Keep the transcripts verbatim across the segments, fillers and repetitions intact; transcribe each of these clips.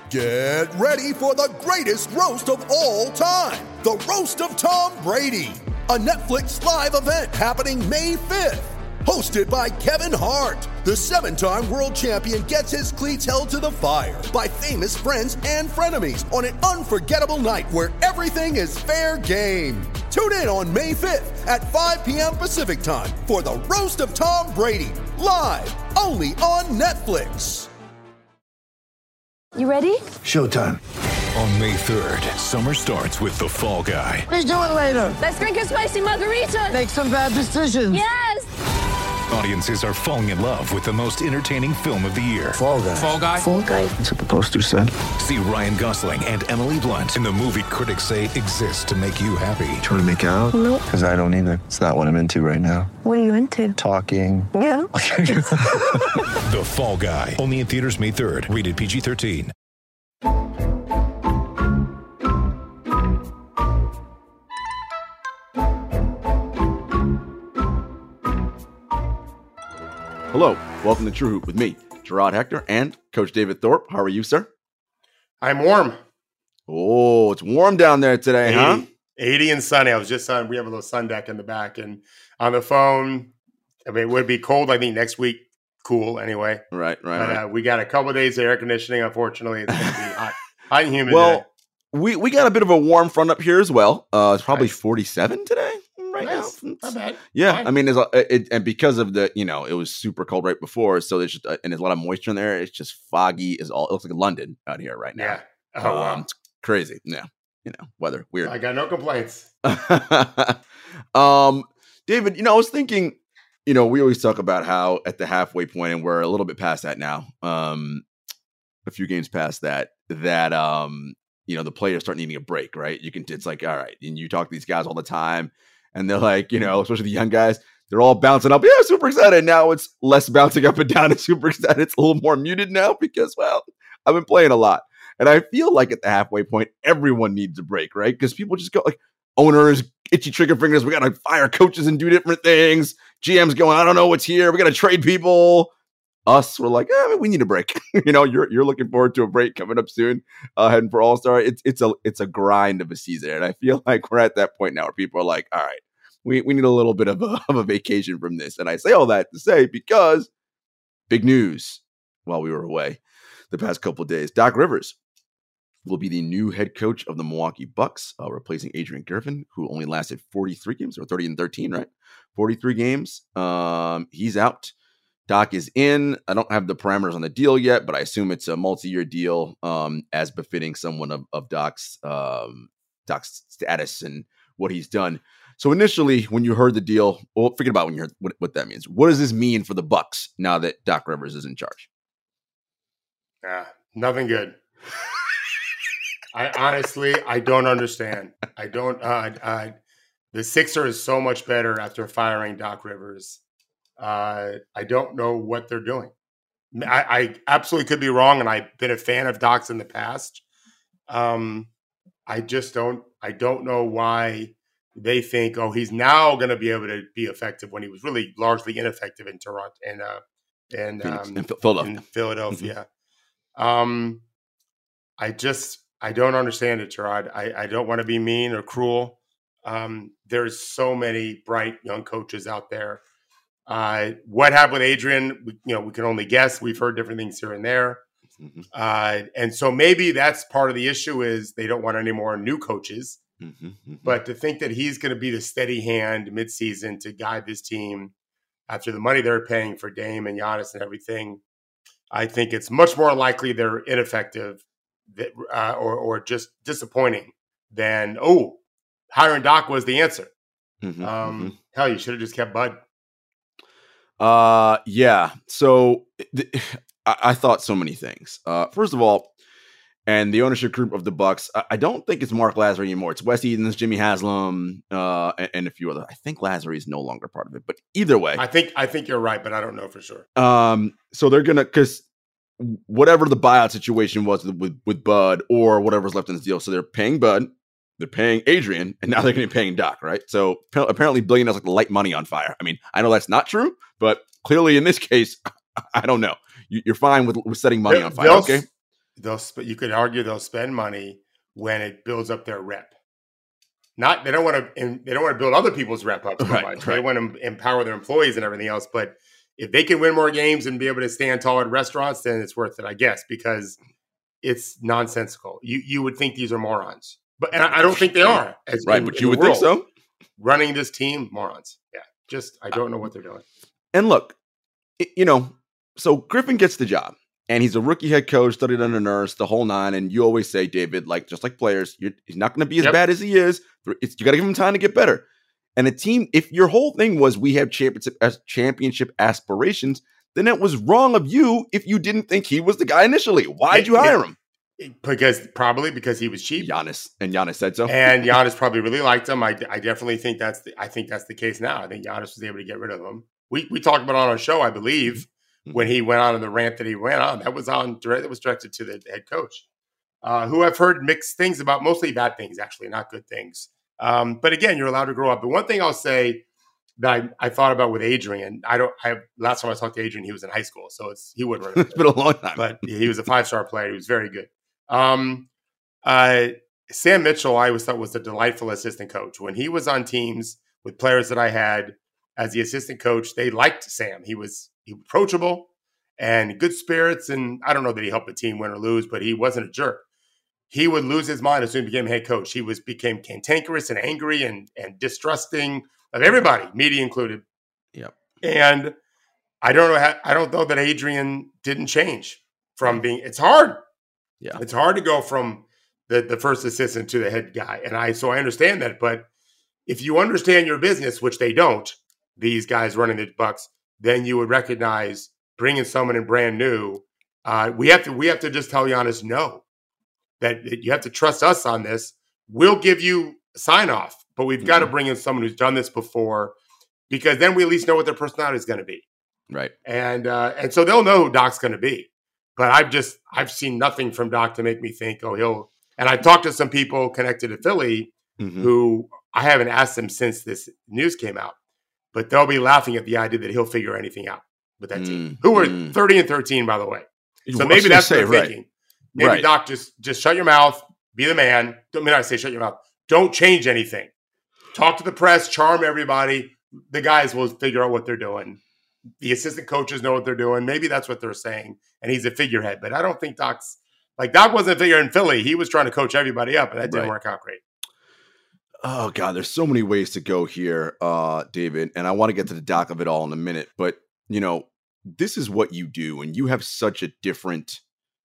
Get ready for the greatest roast of all time, the Roast of Tom Brady, a Netflix live event happening May fifth. Hosted by Kevin Hart, the seven-time world champion gets his cleats held to the fire by famous friends and frenemies on an unforgettable night where everything is fair game. Tune in on May fifth at five p.m. Pacific time for the Roast of Tom Brady, live only on Netflix. You ready? Showtime. On May third, summer starts with The Fall Guy. Let's do it later. Let's drink a spicy margarita. Make some bad decisions. Yes! Audiences are falling in love with the most entertaining film of the year. Fall Guy. Fall Guy? Fall Guy. That's what the poster said. See Ryan Gosling and Emily Blunt in the movie critics say exists to make you happy. Trying to make it out? Nope. Because I don't either. It's not what I'm into right now. What are you into? Talking. Yeah. The Fall Guy. Only in theaters May third. Rated P G thirteen. Hello, welcome to True Hoop with me, Gerard Hector, and Coach David Thorpe. How are you, sir? I'm warm. Oh, it's warm down there today, eighty, huh? eighty and sunny. I was just on, we have a little sun deck in the back, and on the phone, I mean, it would be cold, I think, next week. Cool, anyway. Right, right, But right. uh, we got a couple of days of air conditioning. Unfortunately, it's going to be hot, hot and humid Well, today. we, we got a bit of a warm front up here as well. Uh, it's probably Nice. forty-seven today right Nice. now. Not bad. Yeah, Fine. I mean, there's a, it, and because of the, you know, it was super cold right before, so there's just, uh, and there's a lot of moisture in there. It's just foggy. Is all. It looks like London out here right now. Yeah. Oh, wow. Um, it's crazy. Yeah, you know, weather weird. I got no complaints. um, David, you know, I was thinking, you know, we always talk about how at the halfway point, and we're a little bit past that now, um, a few games past that, that, um, you know, the players start needing a break, right? You can, it's like, all right, and you talk to these guys all the time, and they're like, you know, especially the young guys, they're all bouncing up. Yeah, super excited. Now it's less bouncing up and down and super excited. It's a little more muted now because, well, I've been playing a lot. And I feel like at the halfway point, everyone needs a break, right? Because people just go like, owners, itchy trigger fingers. We got to fire coaches and do different things. G M's going, I don't know what's here. We got to trade people. Us, we're like, eh, we need a break. you know, you're you're looking forward to a break coming up soon, uh, heading for All Star. It's it's a it's a grind of a season, and I feel like we're at that point now where people are like, all right, we we need a little bit of a of a vacation from this. And I say all that to say because big news while we were away the past couple of days, Doc Rivers will be the new head coach of the Milwaukee Bucks, uh, replacing Adrian Griffin, who only lasted forty-three games, or thirty and thirteen, right? forty-three games. Um, he's out. Doc is in. I don't have the parameters on the deal yet, but I assume it's a multi-year deal, um, as befitting someone of, of Doc's um, Doc's status and what he's done. So initially, when you heard the deal, well, forget about when you heard what, what that means. What does this mean for the Bucks now that Doc Rivers is in charge? Nah, nothing good. I honestly, I don't understand. I don't. Uh, uh, the Sixers is so much better after firing Doc Rivers. Uh, I don't know what they're doing. I, I absolutely could be wrong, and I've been a fan of Doc's in the past. Um, I just don't. I don't know why they think, oh, he's now going to be able to be effective when he was really largely ineffective in Toronto and uh, and Phoenix, um, in Philadelphia. in Philadelphia. Um, I just. I don't understand it, Gerard. I, I don't want to be mean or cruel. Um, there's so many bright young coaches out there. Uh, what happened with Adrian, we, you know, we can only guess. We've heard different things here and there. Mm-hmm. Uh, and so maybe that's part of the issue is they don't want any more new coaches. Mm-hmm. Mm-hmm. But to think that he's going to be the steady hand midseason to guide this team after the money they're paying for Dame and Giannis and everything, I think it's much more likely they're ineffective that, uh, or, or just disappointing than, oh, hiring Doc was the answer. Mm-hmm. Um, Mm-hmm. Hell, you should have just kept Bud. Uh, yeah. So th- I-, I thought so many things. Uh, first of all, and the ownership group of the Bucks, I, I don't think it's Mark Lazary anymore. It's Wes Edens, Jimmy Haslam, uh, and, and a few other. I think Lazary is no longer part of it. But either way, I think I think you're right, but I don't know for sure. um, so they're gonna because whatever the buyout situation was with with Bud or whatever's left in this deal, so they're paying Bud. They're paying Adrian, and now they're going to be paying Doc, right? So apparently billionaires like to light money on fire. I mean, I know that's not true, but clearly in this case, I don't know. You're fine with, with setting money on fire, they'll, okay? they'll sp- you could argue they'll spend money when it builds up their rep. Not they don't want to they don't want to build other people's rep up so Right, much. right. They want to empower their employees and everything else. But if they can win more games and be able to stand tall at restaurants, then it's worth it, I guess, because it's nonsensical. You you would think these are morons, but and I, I don't think they are. As, Right, in, but in you the would think world. so. Running this team, morons. Yeah, just I don't know what they're doing. And look, it- you know, so Griffin gets the job, and he's a rookie head coach, studied under Nurse, the whole nine. And you always say, David, like just like players, you're, he's not going to be as Yep. bad as he is. It's, you got to give him time to get better. And a team, if your whole thing was we have championship as championship aspirations, then it was wrong of you if you didn't think he was the guy initially. Why'd you It- hire it- him? Because probably because he was cheap. Giannis, and Giannis said so. And Giannis probably really liked him. I, I definitely think that's the, I think that's the case now. I think Giannis was able to get rid of him. We we talked about it on our show, I believe, Mhm. when he went on in the rant that he went on. That was on direct. That was directed to the head coach, uh, who I've heard mixed things about, mostly bad things, actually, not good things. Um, but again, you're allowed to grow up. But one thing I'll say that I, I thought about with Adrian, I don't. I last time I talked to Adrian, he was in high school, so it's he wouldn't remember. It's been a long time. But he was a five star player. He was very good. Um, uh, Sam Mitchell, I always thought was a delightful assistant coach. When he was on teams with players that I had as the assistant coach, they liked Sam. He was, he was approachable and good spirits. And I don't know that he helped the team win or lose, but he wasn't a jerk. He would lose his mind as soon as he became head coach. He was became cantankerous and angry and and distrusting of everybody, media included. Yep. And I don't know. How, I don't know that Adrian didn't change from being. It's hard. Yeah. It's hard to go from the, the first assistant to the head guy. And I, so I understand that. But if you understand your business, which they don't, these guys running the Bucks, then you would recognize bringing someone in brand new. Uh, we have to, we have to just tell Giannis no, that, that you have to trust us on this. We'll give you sign off, but we've got to bring in someone who's done this before, because then we at least know what their personality is going to be. Right. And, uh, and so they'll know who Doc's going to be. But I've just, I've seen nothing from Doc to make me think, oh, he'll, and I've talked to some people connected to Philly Mhm. who I haven't asked them since this news came out, but they'll be laughing at the idea that he'll figure anything out with that team, Mm, who were mm. thirty and thirteen, by the way. I So was maybe gonna that's say, what they're right. thinking. Maybe Right. Doc, just, just shut your mouth, be the man. Don't mean I say shut your mouth. Don't change anything. Talk to the press, charm everybody. The guys will figure out what they're doing. The assistant coaches know what they're doing. Maybe that's what they're saying. And he's a figurehead. But I don't think Doc's like Doc wasn't a figure in Philly. He was trying to coach everybody up, and that didn't Right. work out great. Oh God, there's so many ways to go here, uh, David, and I want to get to the doc of it all in a minute. But you know, this is what you do, and you have such a different,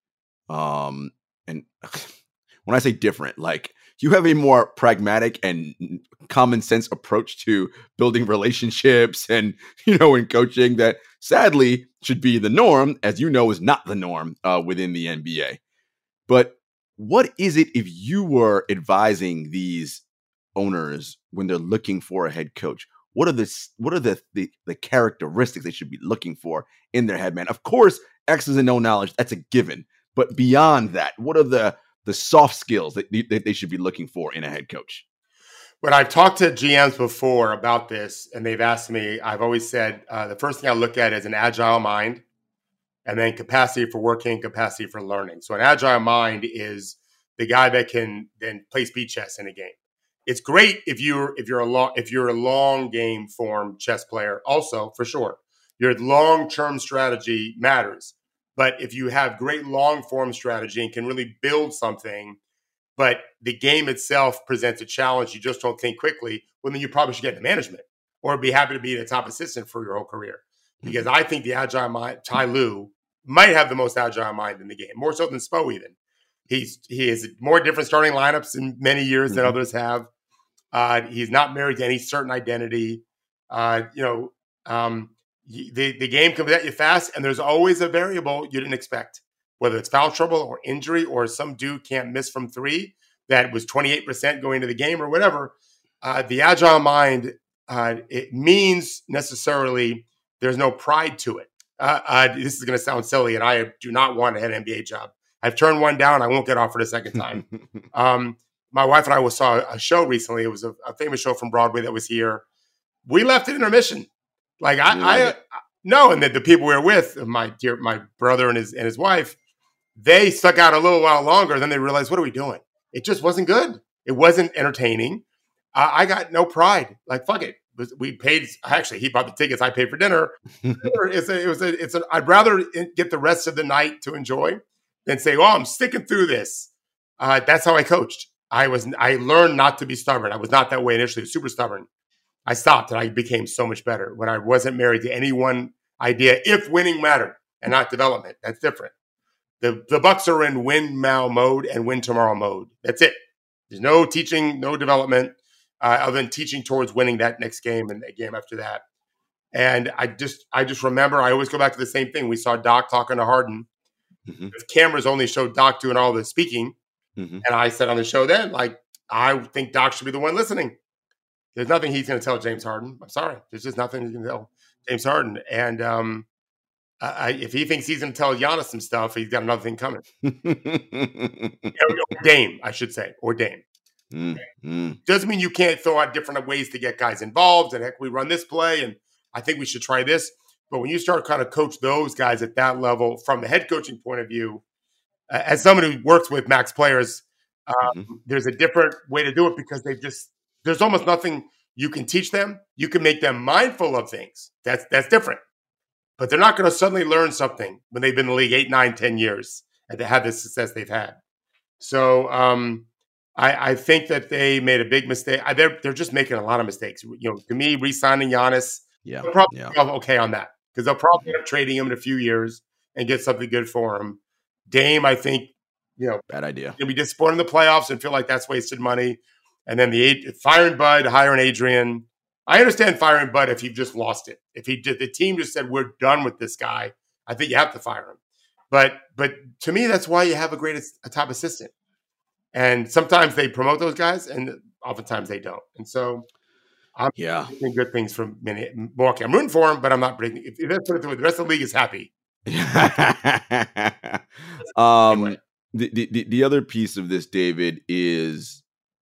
um, and when I say different, like you have a more pragmatic and common sense approach to building relationships, and you know, in coaching that sadly should be the norm, as you know, is not the norm uh, within the N B A. But what is it if you were advising these owners when they're looking for a head coach? What are the what are the, the the characteristics they should be looking for in their head man? Of course, X's and O knowledge, that's a given. But beyond that, what are the the soft skills that, that they should be looking for in a head coach? When I've talked to G Ms before about this, and they've asked me, I've always said uh, the first thing I look at is an agile mind, and then capacity for working, capacity for learning. So an agile mind is the guy that can then play speed chess in a game. It's great if you're if you're a long if you're a long game form chess player. Also, for sure, your long term strategy matters. But if you have great long form strategy and can really build something, but the game itself presents a challenge, you just don't think quickly, well, then you probably should get into management or be happy to be the top assistant for your whole career. Because I think the agile mind, Ty Lue, might have the most agile mind in the game, more so than Spo even. He's he has more different starting lineups in many years than Mhm. others have. Uh, he's not married to any certain identity. Uh, you know, um, the the game comes at you fast, and there's always a variable you didn't expect, whether it's foul trouble or injury or some dude can't miss from three that was twenty-eight percent going into the game or whatever. Uh, the agile mind, uh, it means necessarily there's no pride to it. Uh, uh, this is going to sound silly, and I do not want a head N B A job. I've turned one down. I won't get offered a second time. um, my wife and I saw a show recently. It was a, a famous show from Broadway that was here. We left at intermission. Like I, You I, like I no, and the, the people we were with, my dear, my brother and his and his wife, they stuck out a little while longer. Then they realized, what are we doing? It just wasn't good. It wasn't entertaining. Uh, I got no pride. Like, fuck it. We paid. Actually, he bought the tickets. I paid for dinner. it's a, it was a, it's a, I'd rather get the rest of the night to enjoy than say, "Oh, I'm sticking through this." Uh, that's how I coached. I was. I learned not to be stubborn. I was not that way initially. Super stubborn. I stopped, and I became so much better when I wasn't married to any one idea. If winning mattered and not development, that's different. The the Bucks are in win now mode and win tomorrow mode. That's it. There's no teaching, no development. Uh, other than teaching towards winning that next game and a game after that. And I just I just remember, I always go back to the same thing. We saw Doc talking to Harden. Mm-hmm. If cameras only showed Doc doing all the speaking, mm-hmm. and I said on the show then, like, I think Doc should be the one listening. There's nothing he's going to tell James Harden. I'm sorry. There's just nothing he can tell James Harden. And um, I, if he thinks he's going to tell Giannis some stuff, he's got another thing coming. Or Dame, I should say, or Dame. Mm-hmm. Doesn't mean you can't throw out different ways to get guys involved. And heck, we run this play, and I think we should try this. But when you start kind of coach those guys at that level from the head coaching point of view, uh, as someone who works with max players, um, mm-hmm. there's a different way to do it because they just there's almost nothing you can teach them. You can make them mindful of things. That's that's different. But they're not going to suddenly learn something when they've been in the league eight, nine, ten years and they have the success they've had. So. Um, I, I think that they made a big mistake. I, they're they're just making a lot of mistakes. You know, to me, re-signing Giannis, yeah, they'll probably yeah. be okay on that because they'll probably end up trading him in a few years and get something good for him. Dame, I think, you know, bad idea. He'll be disappointed in the playoffs and feel like that's wasted money. And then the firing Bud, hiring Adrian. I understand firing Bud if you've just lost it. If he did, the team just said we're done with this guy, I think you have to fire him. But but to me, that's why you have a great a top assistant. And sometimes they promote those guys, and oftentimes they don't. And so, I'm yeah, predicting good things from Milwaukee. I'm rooting for him, but I'm not predicting. If that's what the rest of the league is happy. um, anyway. the, the the other piece of this, David, is,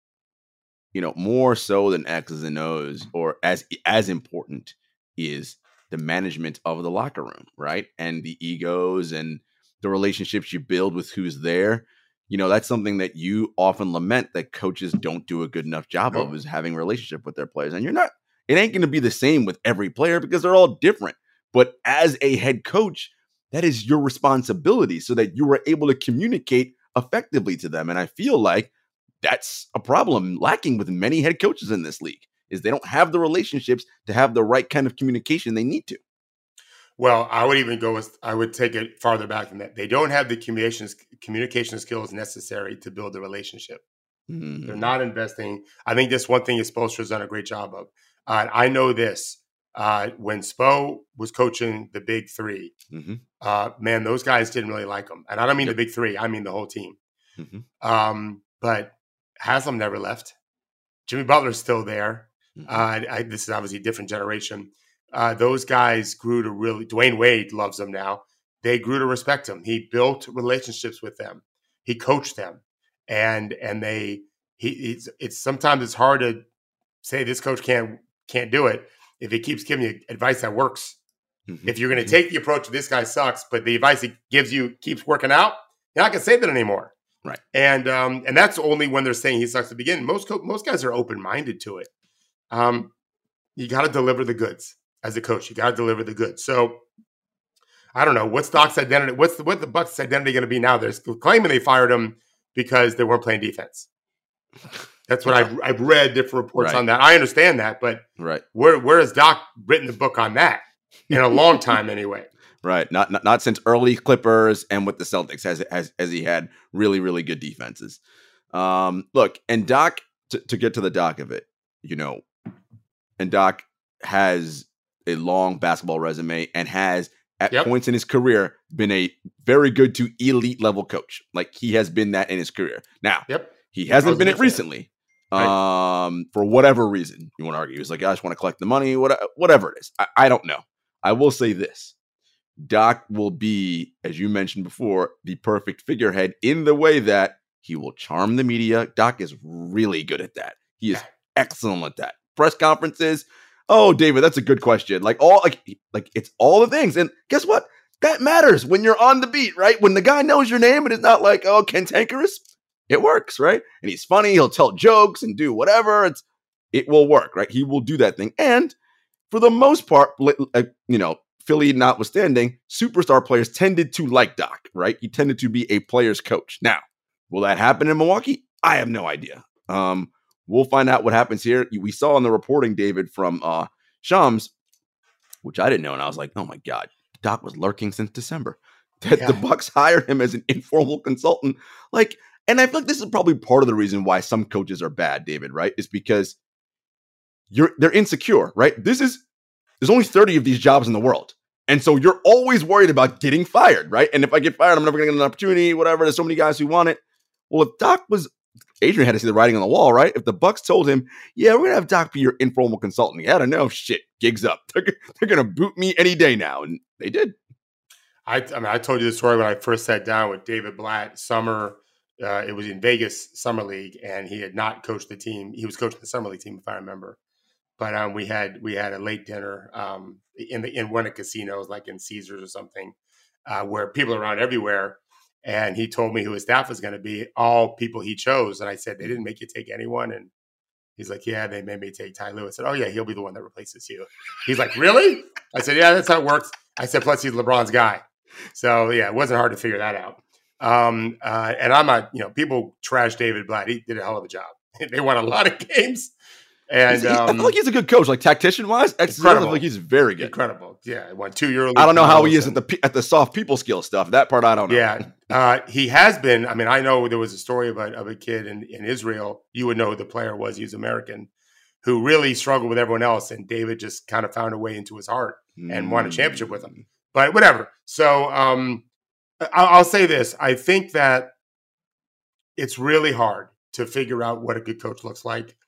you know, more so than X's and O's, or as as important is the management of the locker room, right? And the egos and the relationships you build with who's there. You know, that's something that you often lament that coaches don't do a good enough job nope. of, is having a relationship with their players. And you're not, it ain't going to be the same with every player because they're all different. But as a head coach, that is your responsibility so that you are able to communicate effectively to them. And I feel like that's a problem lacking with many head coaches in this league, is they don't have the relationships to have the right kind of communication they need to. Well, I would even go with, I would take it farther back than that. They don't have the communications communication skills necessary to build a relationship. Mm. They're not investing. I think this one thing is Spoelstra's done a great job of. Uh, I know this. Uh, when Spo was coaching the big three, mm-hmm. uh, man, those guys didn't really like him. And I don't mean yep. the big three. I mean the whole team. Mm-hmm. Um, but Haslam never left. Jimmy Butler's still there. Mm-hmm. Uh, I, this is obviously a different generation. Uh, those guys grew to really, Dwayne Wade loves them now. They grew to respect him. He built relationships with them. He coached them. And, and they, he, it's, it's sometimes it's hard to say this coach can't, can't do it if he keeps giving you advice that works. Mm-hmm. If you're going to take the approach, this guy sucks, but the advice he gives you keeps working out, you're not going to say that anymore. Right. And, um, and that's only when they're saying he sucks to begin. Most, co- most guys are open-minded to it. Um, you got to deliver the goods. As a coach, you got to deliver the goods. So I don't know what's Doc's identity. What's the, what the Bucks' identity going to be now? They're claiming they fired him because they weren't playing defense. That's what I've, I've read different reports right. on that. I understand that, but right. where where has Doc written the book on that in a long time anyway? Right, not, not not since early Clippers and with the Celtics as as as he had really really good defenses. Um, look, and Doc to, to get to the Doc of it, you know, and Doc has a long basketball resume and has at yep. points in his career been a very good to elite level coach. Like he has been that in his career. Now, yep. he hasn't been it recently right. um, for whatever reason you want to argue. He's like, I just want to collect the money, whatever it is. I, I don't know. I will say this. Doc will be, as you mentioned before, the perfect figurehead in the way that he will charm the media. Doc is really good at that. He is excellent at that. Press conferences. Oh, David, that's a good question. Like all, like, like it's all the things. And guess what? that matters when you're on the beat, right? When the guy knows your name and it's not like, oh, cantankerous, it works, right? And he's funny. He'll tell jokes and do whatever. It's It will work, right? He will do that thing. And for the most part, you know, Philly notwithstanding, superstar players tended to like Doc, right? He tended to be a player's coach. Now, will that happen in Milwaukee? I have no idea. Um, we'll find out what happens here. We saw in the reporting, David, from uh, Shams, which I didn't know, and I was like, oh my God, Doc was lurking since December. That yeah. the Bucks hired him as an informal consultant. Like, and I feel like this is probably part of the reason why some coaches are bad, David, right? Is because you're they're insecure, right? This is there's only thirty of these jobs in the world. And so you're always worried about getting fired, right? And if I get fired, I'm never gonna get an opportunity, whatever. There's so many guys who want it. Well, if Doc was Adrian had to see the writing on the wall, right? If the Bucks told him, yeah, we're gonna have Doc be your informal consultant, he had to know, shit, gigs up. They're, they're gonna boot me any day now. And they did. I, I mean, I told you the story when I first sat down with David Blatt, summer. Uh, it was in Vegas Summer League, and he had not coached the team. He was coaching the Summer League team, if I remember. But um, we had we had a late dinner um, in the in one of the casinos, like in Caesars or something, uh, where people are around everywhere. And he told me who his staff was going to be, all people he chose. And I said, they didn't make you take anyone. And he's like, yeah, they made me take Ty Lue. I said, oh, yeah, he'll be the one that replaces you. He's like, really? I said, yeah, that's how it works. I said, plus he's LeBron's guy. So, yeah, it wasn't hard to figure that out. Um, uh, and I'm not, you know, people trash David Blatt. He did a hell of a job. They won a lot of games. And he, um, I feel like he's a good coach, like tactician wise. Incredible. Like he's very good. Incredible. Yeah, won two Euro. I don't know how he is at the at the soft people skill stuff. That part I don't know. Yeah, uh, he has been. I mean, I know there was a story of a of a kid in, in Israel. You would know who the player was. He was American, who really struggled with everyone else, and David just kind of found a way into his heart and mm. won a championship with him. But whatever. So um, I'll, I'll say this: I think that it's really hard to figure out what a good coach looks like.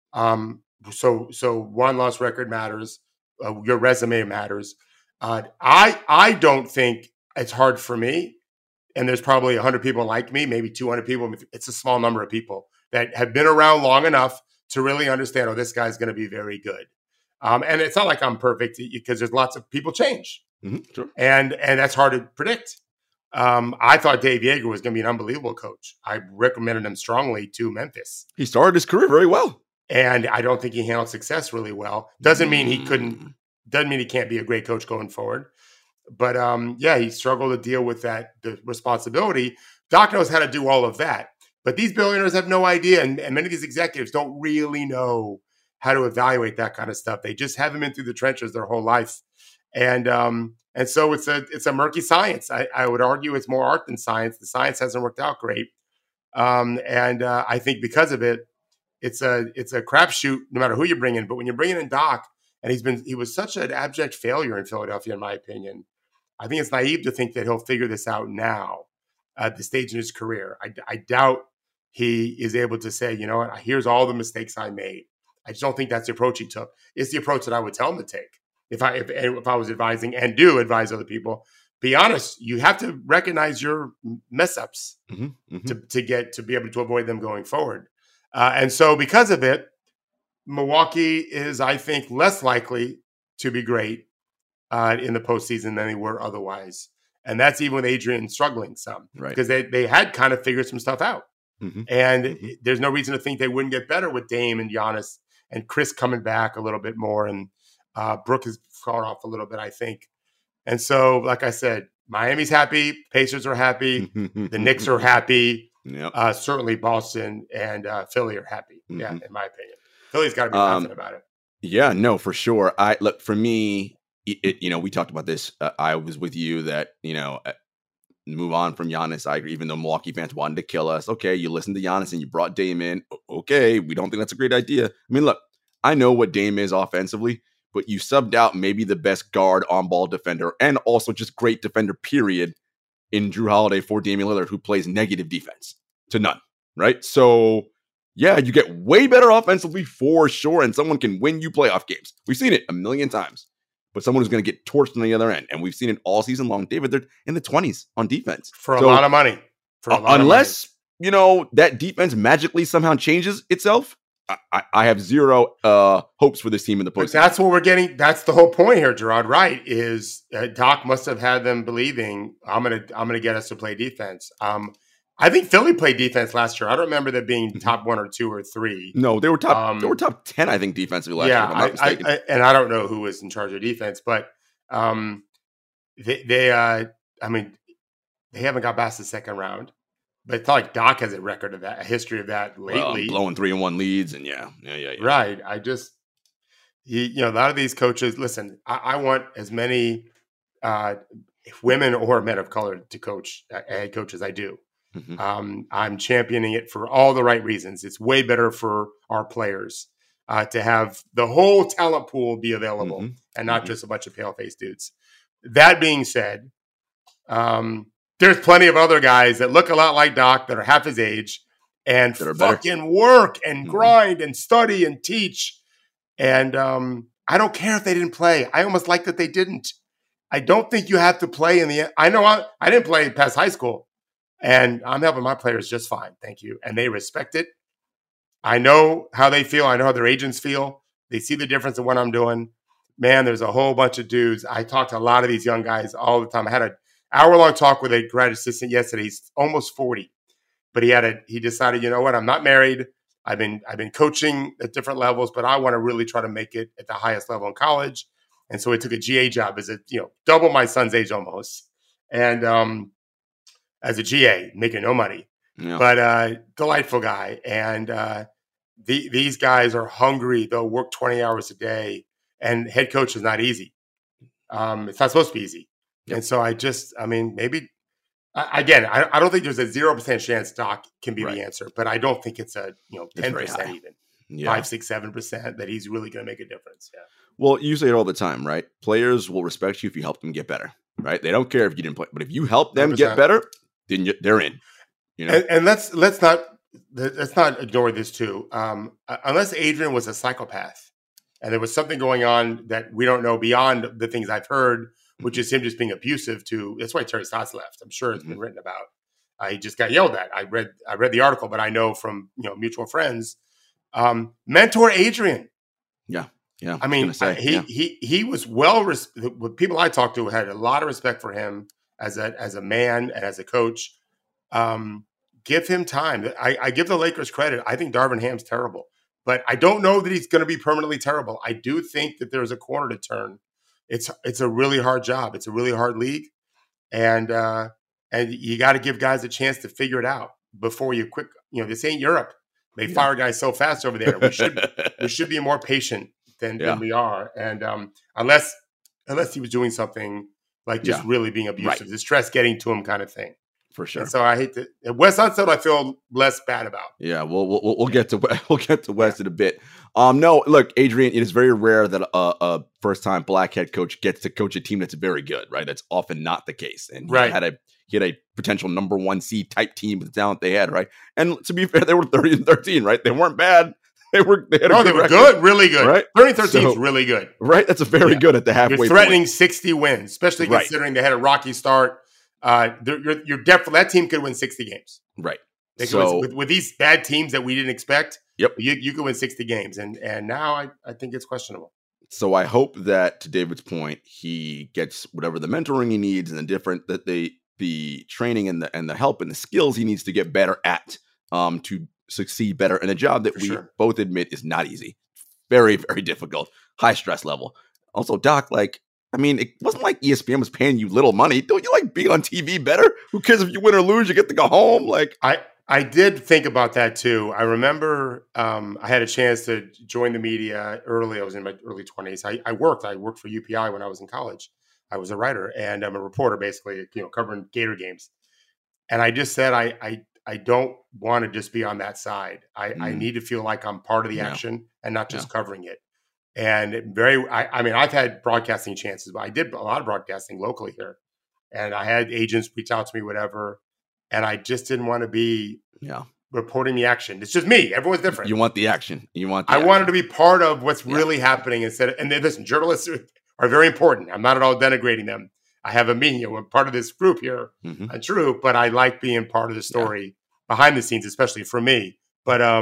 Um, so, so one loss record matters. Uh, your resume matters. Uh, I, I don't think it's hard for me. And there's probably a hundred people like me, maybe two hundred people. It's a small number of people that have been around long enough to really understand, oh, this guy's going to be very good. Um, and it's not like I'm perfect because there's lots of people change. Mm-hmm, sure. And, and that's hard to predict. Um, I thought Dave Yeager was going to be an unbelievable coach. I recommended him strongly to Memphis. He started his career very well. And I don't think he handled success really well. Doesn't mean he couldn't, doesn't mean he can't be a great coach going forward. But um, yeah, he struggled to deal with that the responsibility. Doc knows how to do all of that. But these billionaires have no idea. And, and many of these executives don't really know how to evaluate that kind of stuff. They just haven't been through the trenches their whole life. And um, and so it's a it's a murky science. I, I would argue it's more art than science. The science hasn't worked out great. Um, and uh, I think because of it, It's a it's a crapshoot no matter who you bring in. But when you're bringing in Doc, and he's been he was such an abject failure in Philadelphia, in my opinion, I think it's naive to think that he'll figure this out now at the stage in his career. I, I doubt he is able to say, you know what, here's all the mistakes I made. I just don't think that's the approach he took. It's the approach that I would tell him to take if I if, if I was advising and do advise other people. Be honest, you have to recognize your mess ups mm-hmm, mm-hmm. to to get to be able to avoid them going forward. Uh, and so because of it, Milwaukee is, I think, less likely to be great uh, in the postseason than they were otherwise. And that's even with Adrian struggling some. Right. Because they, they had kind of figured some stuff out. Mm-hmm. And mm-hmm. there's no reason to think they wouldn't get better with Dame and Giannis and Chris coming back a little bit more. And uh, Brooke has fallen off a little bit, I think. And so, like I said, Miami's happy. Pacers are happy. The Knicks are happy. Yep. Uh, certainly Boston and uh, Philly are happy. Mm-hmm. Yeah, in my opinion. Philly's got to be um, confident about it. Yeah, no, for sure. I look for me, it, it, you know, we talked about this. Uh, I was with you that, you know, uh, move on from Giannis. I agree, even though Milwaukee fans wanted to kill us. Okay, you listened to Giannis and you brought Dame in. Okay, we don't think that's a great idea. I mean, look, I know what Dame is offensively, but you subbed out maybe the best guard on-ball defender and also just great defender, period, in Jrue Holiday for Damian Lillard, who plays negative defense to none, right? So, yeah, you get way better offensively for sure, and someone can win you playoff games. We've seen it a million times, but someone who's going to get torched on the other end, and we've seen it all season long. David, they're in the twenties on defense. For so, a lot of money. For a lot unless, of money. you know, that defense magically somehow changes itself, I, I have zero uh, hopes for this team in the But postseason. that's what we're getting. That's the whole point here, Gerard. Right? Is uh, Doc must have had them believing I'm gonna I'm gonna get us to play defense. Um, I think Philly played defense last year. I don't remember them being top one or two or three. No, they were top. Um, they were top ten, I think, defensively last yeah, year. If I'm not I, mistaken. I, I, and I don't know who was in charge of defense, but um, they, they uh, I mean, they haven't got past the second round. But it's not like Doc has a record of that, a history of that lately. Well, blowing three and one leads, and yeah, yeah, yeah, yeah. Right. I just, you, you know, a lot of these coaches. Listen, I, I want as many uh, women or men of color to coach uh, head coach as I do. Mm-hmm. Um, I'm championing it for all the right reasons. It's way better for our players uh, to have the whole talent pool be available Mm-hmm. and not Mm-hmm. just a bunch of pale faced dudes. That being said, um, there's plenty of other guys that look a lot like Doc that are half his age and That are better. fucking work and Mhm. grind and study and teach. And um, I don't care if they didn't play. I almost like that they didn't. I don't think you have to play in the. I know I, I didn't play past high school, and I'm helping my players just fine. Thank you. And they respect it. I know how they feel. I know how their agents feel. They see the difference in what I'm doing. Man, there's a whole bunch of dudes. I talk to a lot of these young guys all the time. I had an hour-long talk with a grad assistant yesterday. He's almost forty, but he had a. He decided, you know what? I'm not married. I've been I've been coaching at different levels, but I want to really try to make it at the highest level in college. And so he took a G A job as a you know double my son's age almost, and um, as a G A making no money. Yeah. But uh, delightful guy. And uh, the, these guys are hungry. They'll work twenty hours a day. And head coach is not easy. Um, it's not supposed to be easy. Yep. And so I just, I mean, maybe, I, again, I, I don't think there's a zero percent chance Doc can be Right. the answer. But I don't think it's a, you know, It's ten very percent high. even. Yeah. Five, six, seven percent that he's really going to make a difference. Yeah. Well, you say it all the time, right? Players will respect you if you help them get better, right? They don't care if you didn't play, but if you help them one hundred get percent. better, then you, they're in. You know, And, and let's let's not let's not ignore this too. Um, unless Adrian was a psychopath, and there was something going on that we don't know beyond the things I've heard, which is him just being abusive to. That's why Terry Stotts left. I'm sure it's been Mm-hmm. written about. Uh, he just got yelled at. I read I read the article, but I know from you know mutual friends. Um, mentor Adrian. yeah, yeah. I mean, was gonna I- say, he yeah. he he was well. Res- the people I talked to had a lot of respect for him as a as a man and as a coach. Um, give him time. I, I give the Lakers credit. I think Darvin Ham's terrible, but I don't know that he's going to be permanently terrible. I do think that there's a corner to turn. It's it's a really hard job. It's a really hard league, and uh, and you got to give guys a chance to figure it out before you quick. You know, this ain't Europe. They Yeah. fire guys so fast over there. We should we should be more patient than, Yeah. than we are. And um, unless unless he was doing something like just Yeah. really being abusive, the stress getting to him kind of thing. for sure. And so I hate to Wes Unseld, I feel less bad about. Yeah, we'll we'll, we'll get to we'll get to West in a bit. Um, no, look, Adrian, it is very rare that a, a first time black head coach gets to coach a team that's very good, right? That's often not the case. And he Right. had a he had a potential number one seed type team with the talent they had, right? And to be fair, they were thirty and thirteen, right? They weren't bad. They were they had a No, good they were record, good, really good. Right? thirty thirteen is So- really good. right? That's a very Yeah. good at the halfway You're threatening point. sixty wins, especially Right. considering they had a rocky start. Uh, they're- you're, you're definitely that team could win sixty games. Right. They could So win, with, with these bad teams that we didn't expect. Yep. you, you could win sixty games, and and now I, I think it's questionable. So I hope that, to David's point, he gets whatever the mentoring he needs and the different that the the training and the and the help and the skills he needs to get better at um to succeed better in a job that For we sure. both admit is not easy, very very difficult, high stress level. Also, Doc, like I mean, it wasn't like E S P N was paying you little money. Don't you like being on T V better? Who cares if you win or lose? You get to go home. Like I I did think about that too. I remember um, I had a chance to join the media early. I was in my early twenties. I, I worked. I worked for U P I when I was in college. I was a writer and I'm a reporter, basically, you know, covering Gator games. And I just said, I I, I don't want to just be on that side. I, I Mm. need to feel like I'm part of the Yeah. action and not just covering it. And it very, I, I mean, I've had broadcasting chances, but I did a lot of broadcasting locally here. And I had agents reach out to me, whatever. And I just didn't want to be yeah, reporting the action. It's just me. Everyone's different. you want the action. You want. The I action. wanted to be part of what's Yeah. really happening instead of, and then, listen, journalists are, are very important. I'm not at all denigrating them. I have a meaning. We're part of this group here. Mhm. Uh, true, but I like being part of the story behind the scenes, especially for me. But um,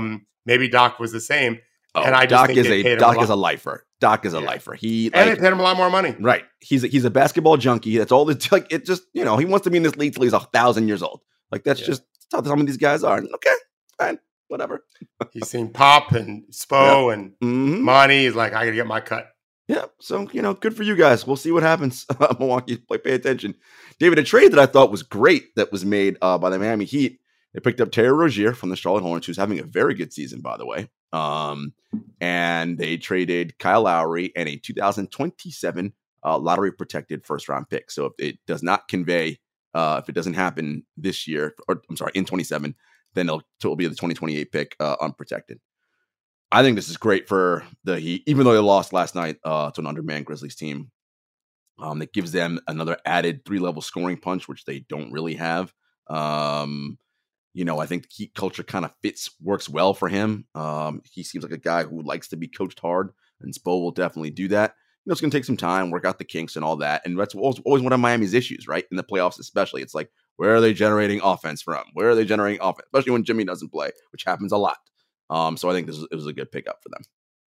maybe Doc was the same. Oh, and I just Doc think is they a paid him Doc a is a lot. lifer. Doc is a Yeah. lifer. He And like, they paid him a lot more money. right. He's a, he's a basketball junkie. That's all. It's like it just you know he wants to be in this league till he's a thousand years old. Like that's Yeah. just that's how some of these guys are. Okay, fine, whatever. He's seen Pop and Spo and Mm-hmm. Monty. He's like, I got to get my cut. Yeah, so you know, good for you guys. We'll see what happens. Milwaukee, play, pay attention. David, a trade that I thought was great that was made uh, by the Miami Heat. They picked up Terry Rozier from the Charlotte Hornets, who's having a very good season, by the way. Um, and they traded Kyle Lowry and a two thousand twenty-seven uh, lottery protected first round pick. So if it does not convey, uh, if it doesn't happen this year, or I'm sorry, in twenty-seven, then it'll, it'll be the twenty twenty-eight pick uh, unprotected. I think this is great for the Heat, even though they lost last night uh, to an undermanned Grizzlies team. Um, that gives them another added three-level scoring punch, which they don't really have. Um, you know, I think the Heat culture kind of fits, works well for him. Um, he seems like a guy who likes to be coached hard, and Spo will definitely do that. You know, it's going to take some time, work out the kinks and all that. And that's always, always one of Miami's issues, right? In the playoffs especially. It's like, where are they generating offense from? Where are they generating offense? Especially when Jimmy doesn't play, which happens a lot. Um, so I think this is, it was a good pickup for them.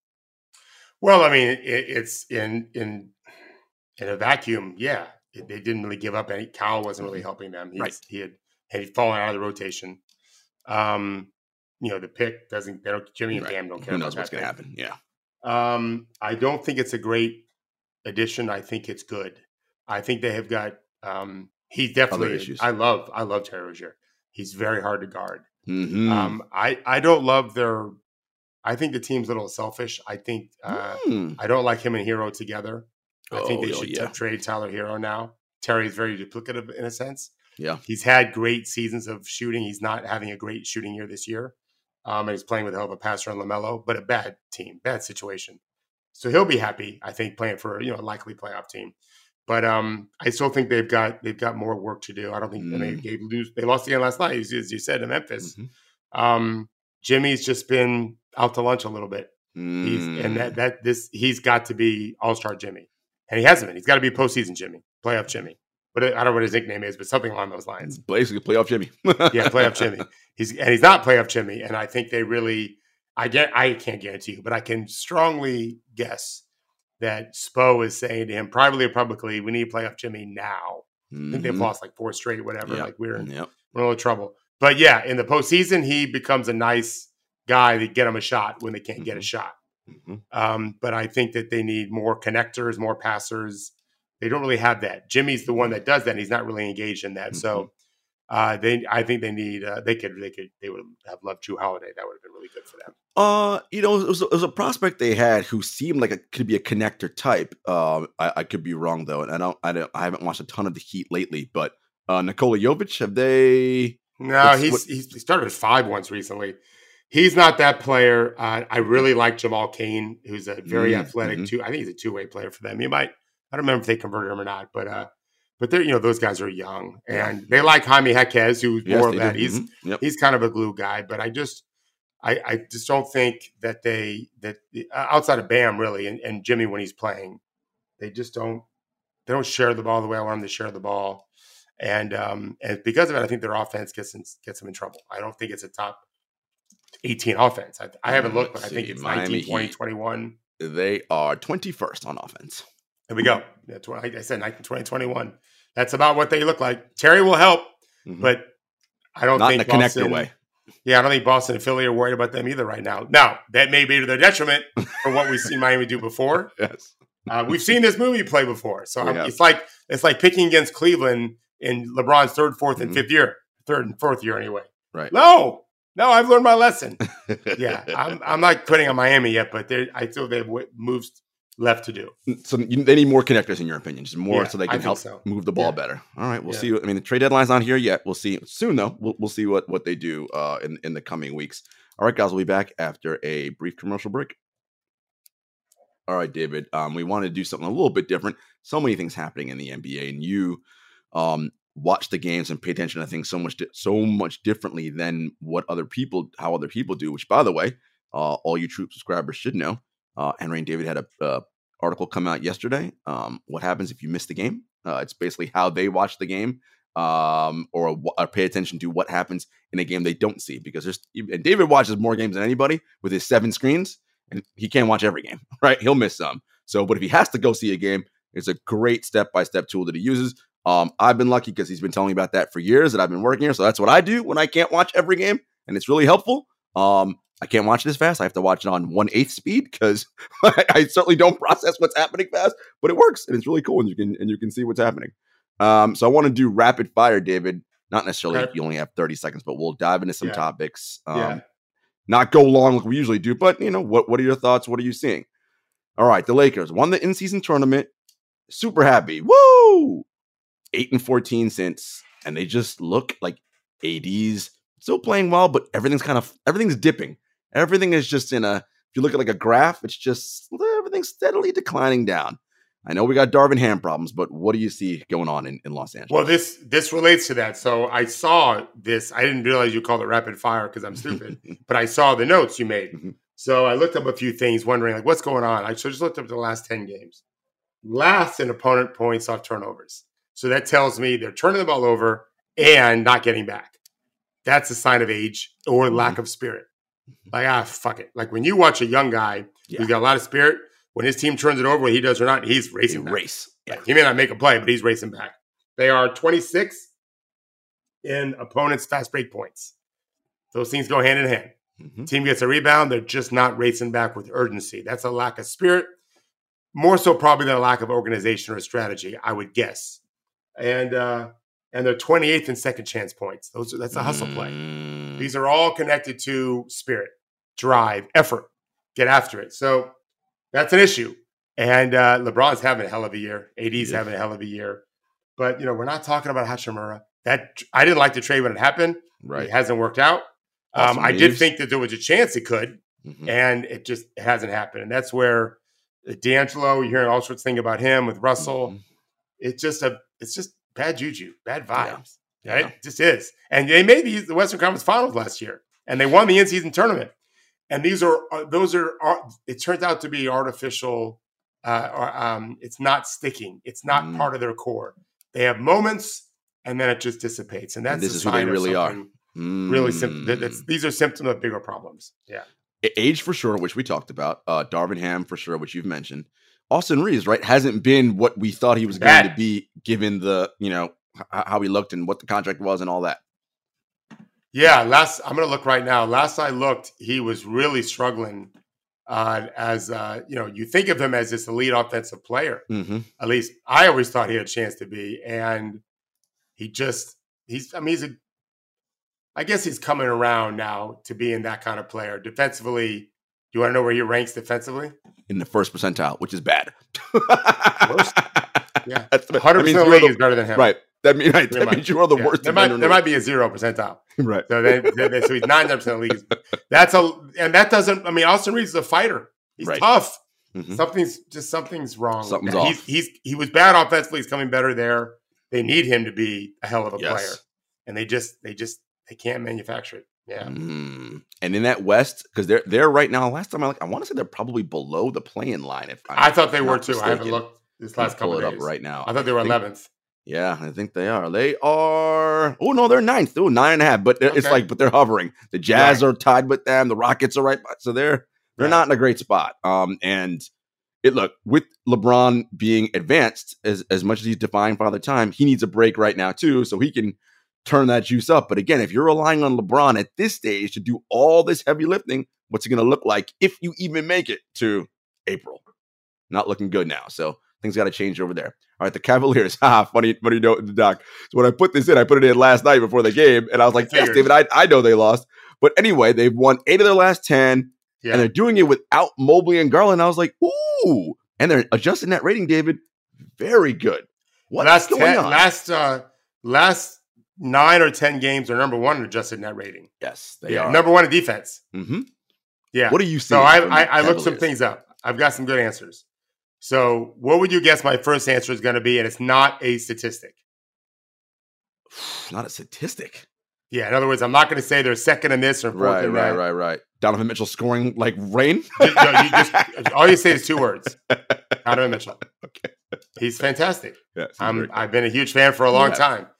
Well, I mean, it, it's in in in a vacuum. Yeah, it, they didn't really give up any. Kyle wasn't really helping them. He's, Right. He had had fallen out of the rotation. Um, you know, the pick doesn't. They don't. Jimmy and Right. Bam don't care. Who knows about what's that going to pick. happen? Yeah. Um, I don't think it's a great addition. I think it's good. I think they have got. Um, he definitely. issues. I love. I love Terry Rozier. He's very hard to guard. Mm-hmm. Um, I I don't love their. I think the team's a little selfish. I think uh, Mm. I don't like him and Hero together. I think Oh, they oh, should yeah. t- trade Tyler Hero now. Terry's very duplicative in a sense. Yeah. He's had great seasons of shooting. He's not having a great shooting year this year. Um, and he's playing with a hell of a passer in LaMelo, but a bad team, bad situation. So he'll be happy, I think, playing for you know a likely playoff team. But um, I still think they've got they've got more work to do. I don't think Mm. I mean, they lose. They lost again last night, as, as you said, in Memphis. Mhm. Um, Jimmy's just been out to lunch a little bit. He's, and that that this he's got to be All-Star Jimmy, and he hasn't been. He's got to be postseason Jimmy, playoff Jimmy. But I don't know what his nickname is, but something along those lines. Basically, playoff Jimmy. Yeah, playoff Jimmy. He's and he's not playoff Jimmy, and I think they really. I get. I can't guarantee you, but I can strongly guess that Spo is saying to him privately or publicly, "We need playoff Jimmy now." I think they've Mhm. lost like four straight, whatever. Yep. Like we're in Yep. we're in a little trouble. But yeah, in the postseason, he becomes a nice guy to get him a shot when they can't get a Mhm. shot. Mhm. Um, but I think that they need more connectors, more passers. They don't really have that. Jimmy's the one that does that. And he's not really engaged in that. So uh, they, I think they need. Uh, they could. They could. They would have loved Drew Holiday. That would have been really good for them. Uh, you know, it was, it was a prospect they had who seemed like it could be a connector type. Um, I, I could be wrong though, and I don't, I don't, I haven't watched a ton of the Heat lately. But uh, Nikola Jovic, have they? No, What's- he's, what- he's he started with five once recently. He's not that player. Uh, I really like Jamal Cain, who's a very Mm, athletic mhm. two. I think he's a two way player for them. You might. I don't remember if they converted him or not, but uh, but they're you know those guys are young and they like Jaime Jaquez, who's Yes, more of they that. do. He's Mhm. Yep. he's kind of a glue guy, but I just I, I just don't think that they that uh, outside of Bam really and, and Jimmy when he's playing, they just don't they don't share the ball the way I want them to share the ball, and um and because of it, I think their offense gets in, gets them in trouble. I don't think it's a top eighteen offense. I, I haven't looked, but I Let's think see, it's Miami nineteen, twenty, Heat. twenty-one. They are twenty-first on offense. There we go. That's what I said, nineteen, twenty, twenty-one. That's about what they look like. Terry will help, Mhm. but I don't Not in think a connector Boston, way. Yeah, I don't think Boston and Philly are worried about them either right now. Now, that may be to their detriment for what we've seen Miami do before. Yes. Uh, we've seen this movie play before. So We I'm, have. it's like it's like picking against Cleveland in LeBron's third, fourth, and Mhm. fifth year. Third and fourth year anyway. Right. No, no, I've learned my lesson. Yeah, I'm, I'm not quitting on Miami yet, but they're- I still they have w- moves left to do. So you, they need more connectors in your opinion, just more Yeah, so they I can think help so. move the ball Yeah. better. All right, we'll Yeah. see. What, I mean, the trade deadline's not here yet. We'll see soon though. We'll, we'll see what what they do uh, in in the coming weeks. All right, guys, we'll be back after a brief commercial break. All right, David. Um, we want to do something a little bit different. So many things happening in the N B A, and you um watch the games and pay attention to things so much di- so much differently than what other people how other people do. Which, by the way, uh, all you Troop subscribers should know. Uh, Henry and David had a uh, article come out yesterday. Um, what happens if you miss the game? Uh, it's basically how they watch the game. um, or, or pay attention to what happens in a game they don't see. Because there's and David watches more games than anybody with his seven screens, and he can't watch every game, right? He'll miss some. So, but if he has to go see a game, it's a great step-by-step tool that he uses. Um, I've been lucky because he's been telling me about that for years that I've been working here. So that's what I do when I can't watch every game, and it's really helpful. Um, I can't watch it as fast. I have to watch it on one-eighth speed because I certainly don't process what's happening fast, but it works, and it's really cool, and you can and you can see what's happening. Um, so I want to do rapid fire, David. Not necessarily Okay. you only have thirty seconds, but we'll dive into some Yeah. topics. Um, Yeah. Not go long like we usually do, but you know, what what are your thoughts? What are you seeing? All right, the Lakers won the in-season tournament. Super happy. Woo! eight and fourteen since, and they just look like A D's still playing well, but everything's kind of everything's dipping. Everything is just in a, if you look at like a graph, it's just everything's steadily declining down. I know we got Darvin Ham problems, but what do you see going on in, in Los Angeles? Well, this this relates to that. So I saw this. I didn't realize you called it rapid fire because I'm stupid, but I saw the notes you made. Mhm. So I looked up a few things, wondering like what's going on. I just looked up the last ten games. Last in opponent points off turnovers. So that tells me they're turning the ball over and not getting back. That's a sign of age or Mhm. lack of spirit. Like, ah, fuck it. Like when you watch a young guy Yeah. who's got a lot of spirit, when his team turns it over, whether he does or not, he's A racing back. race. Yeah. Like, he may not make a play, but he's racing back. They are twenty-six in opponents' fast break points. Those things go hand in hand. Mhm. Team gets a rebound, they're just not racing back with urgency. That's a lack of spirit, more so probably than a lack of organization or strategy, I would guess. And uh, and they're twenty-eighth in second chance points. Those are, that's a hustle play. Mm. These are all connected to spirit, drive, effort, get after it. So that's an issue. And uh, LeBron's having a hell of a year. A D's Yeah. having a hell of a year. But, you know, we're not talking about Hachimura. That I didn't like the trade when it happened. Right. It hasn't worked out. Um, Austin I did Reeves. think that there was a chance it could, Mhm. and it just it hasn't happened. And that's where D'Angelo, you're hearing all sorts of things about him with Russell. Mhm. It's just a it's just bad juju, bad vibes. Yeah. Right? It just is. And they made the, the Western Conference Finals last year, and they won the in-season tournament. And these are uh, those are, are it turns out to be artificial. Uh, or, um, it's not sticking. It's not Mm. part of their core. They have moments, and then it just dissipates. And that's And this a is who sign they of really are. something Really, sim- that, Mm. that's, these are symptoms of bigger problems. Yeah. Age for sure, which we talked about. Uh, Darvin Ham for sure, which you've mentioned. Austin Reeves, right, hasn't been what we thought he was going Bad. to be, given the you know h- how he looked and what the contract was and all that. Yeah, last I'm going to look right now. Last I looked, he was really struggling. Uh, as uh, you know, you think of him as this elite offensive player. Mm-hmm. At least I always thought he had a chance to be, and he just he's. I mean, he's a. I guess he's coming around now to being that kind of player. Defensively, you want to know where he ranks defensively? In the first percentile, which is bad. Worst? Yeah, That's- that one hundred means percent you're league the- is better than him. Right. That, mean, right. Pretty that means much. you are the Yeah. worst. There might, defender in there the might be a zero percentile. league. Right. So they, they, they- so he's ninety-nine percent of the league. That's a, and that doesn't. I mean, Austin Reeves is a fighter. He's Right. tough. Mhm. Something's just something's wrong. Something's he's, off. He's he was bad offensively. He's coming better there. They need him to be a hell of a Yes. player, and they just they just they can't manufacture it. Yeah, Mm. And in that West, because they're they're right now. Last time I looked, I want to say they're probably below the play-in line. If I'm I thought they not were too. I haven't mistaken. looked this Let's last pull couple it of days. up right now. I thought they were think- eleventh. Yeah, I think they are. They are. Oh no, they're ninth. Oh, nine and a half. But they're- it's Okay. like, but they're hovering. The Jazz Right. are tied with them. The Rockets are right, by- so they're they're Right. not in a great spot. Um, and it look with LeBron being advanced as as much as he's defying Father Time, he needs a break right now too, so he can turn that juice up. But again, if you're relying on LeBron at this stage to do all this heavy lifting, what's it going to look like if you even make it to April? Not looking good now. So things got to change over there. All right, the Cavaliers. Ah, funny, funny note, Doc. So when I put this in, I put it in last night before the game, and I was like, I "Yes, figured. David, I, I know they lost." But anyway, they've won eight of their last ten, Yeah, and they're doing it without Mobley and Garland. I was like, "Ooh!" And they're adjusting that rating, David. Very good. What's last going ten, on? last uh, last nine or ten games are number one in adjusted net rating. yes, they Yeah, are. number one in defense. Mhm. Yeah. What do you see? So I, I, I looked some things up. I've got some good answers. So what would you guess my first answer is going to be? And it's not a statistic. Not a statistic. Yeah. In other words, I'm not going to say they're second in this or fourth Right, in right, that. right, right. Donovan Mitchell scoring like rain. Just- no, you just, all you say is two words. Donovan Mitchell. Okay. He's fantastic. Yes, he's I'm, very good. I've been a huge fan for a long Yeah. time.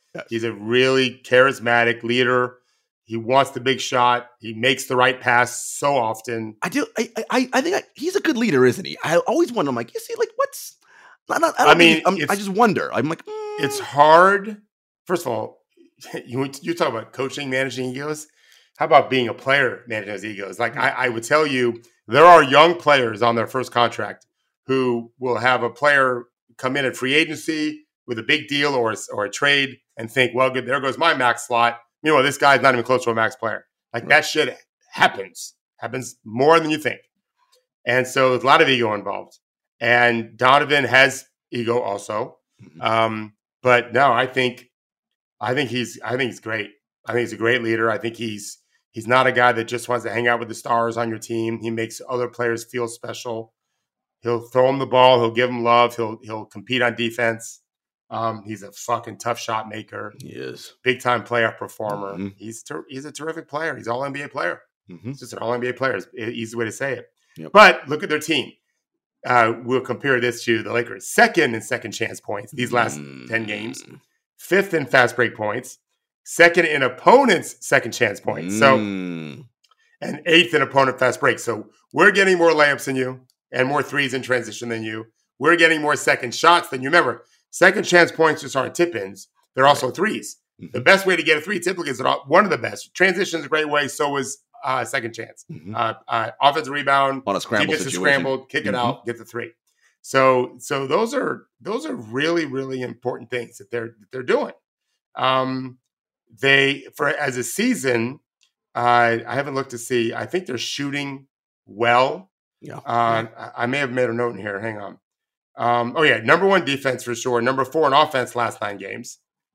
Yes. He's a really charismatic leader. He wants the big shot. He makes the right pass so often. I do. I I, I think I, he's a good leader, isn't he? I always wonder. I'm like, you see, like what's? Not, not, I, don't I mean, think I'm, I just wonder. I'm like, mm. It's hard. First of all, you you talk about coaching, managing egos. How about being a player managing those egos? Like I, I would tell you, there are young players on their first contract who will have a player come in at free agency with a big deal or, or a trade and think, well, good, there goes my max slot. You know, this guy's not even close to a max player. Like right. that shit happens, happens more than you think. And so there's a lot of ego involved. And Donovan has ego also. Mm-hmm. Um, but no, I think, I think he's, I think he's great. I think he's a great leader. I think he's, he's not a guy that just wants to hang out with the stars on your team. He makes other players feel special. He'll throw them the ball. He'll give them love. He'll, he'll compete on defense. Um, he's a fucking tough shot maker. He is. Big time playoff performer. Mm-hmm. He's ter- he's a terrific player. He's all N B A player. Mm-hmm. He's just an all N B A player. It's an easy way to say it. Yep. But look at their team. Uh, we'll compare this to the Lakers. Second in second chance points these last mm-hmm. ten games. Fifth in fast break points. Second in opponent's second chance points. So, mm. and eighth in opponent fast break. So we're getting more layups than you and more threes in transition than you. We're getting more second shots than you. Remember, second chance points just aren't tip-ins. They're also right. threes. Mm-hmm. The best way to get a three typically is one of the best. Transition is a great way. So is uh, second chance. Mm-hmm. Uh, uh, offensive rebound. On a scramble situation. Scrambled, kick it mm-hmm. out, get the three. So, so those are those are really, really important things that they're that they're doing. Um, they for as a season, uh, I haven't looked to see. I think they're shooting well. Yeah. Uh, yeah. I, I may have made a note in here. Hang on. Um, oh yeah, number one defense for sure. Number four in offense last nine games.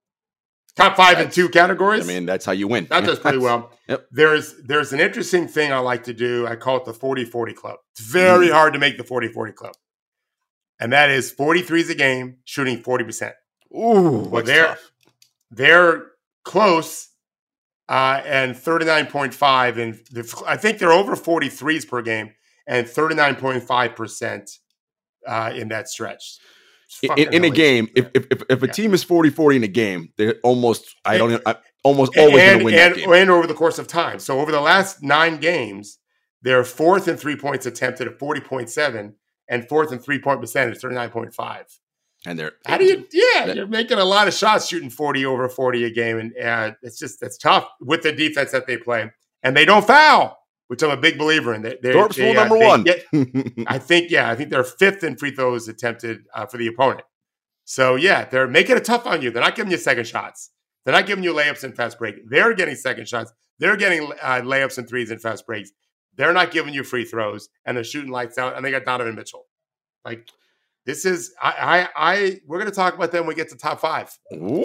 Top five that's, in two categories. I mean, that's how you win. That does pretty well. Yep. There's there's an interesting thing I like to do. I call it the forty forty club. It's very mm. hard to make the forty forty club. And that is forty threes a game, shooting forty percent. Ooh, well, they're, tough. they're close uh, and thirty-nine point five. And I think they're over forty threes per game and thirty-nine point five percent uh, in that stretch. In, in a game, if if if, if a yeah. team is forty forty in a game, they're almost, I don't I, almost always going to win and, that game. And over the course of time. So over the last nine games, they're fourth in three points attempted at forty point seven. And fourth and three-point percentage, thirty-nine point five. And they're how do you? Yeah, you're making a lot of shots, shooting forty over forty a game, and uh, it's just it's tough with the defense that they play, and they don't foul, which I'm a big believer in. They, Thorpe's they, rule uh, number they one. Get, I think, yeah, I think they're fifth in free throws attempted uh, for the opponent. So yeah, they're making it tough on you. They're not giving you second shots. They're not giving you layups and fast break. They're getting second shots. They're getting uh, layups and threes and fast breaks. They're not giving you free throws, and they're shooting lights out. And they got Donovan Mitchell. Like, this is, I, I, I we're going to talk about them when we get to top five. Ooh,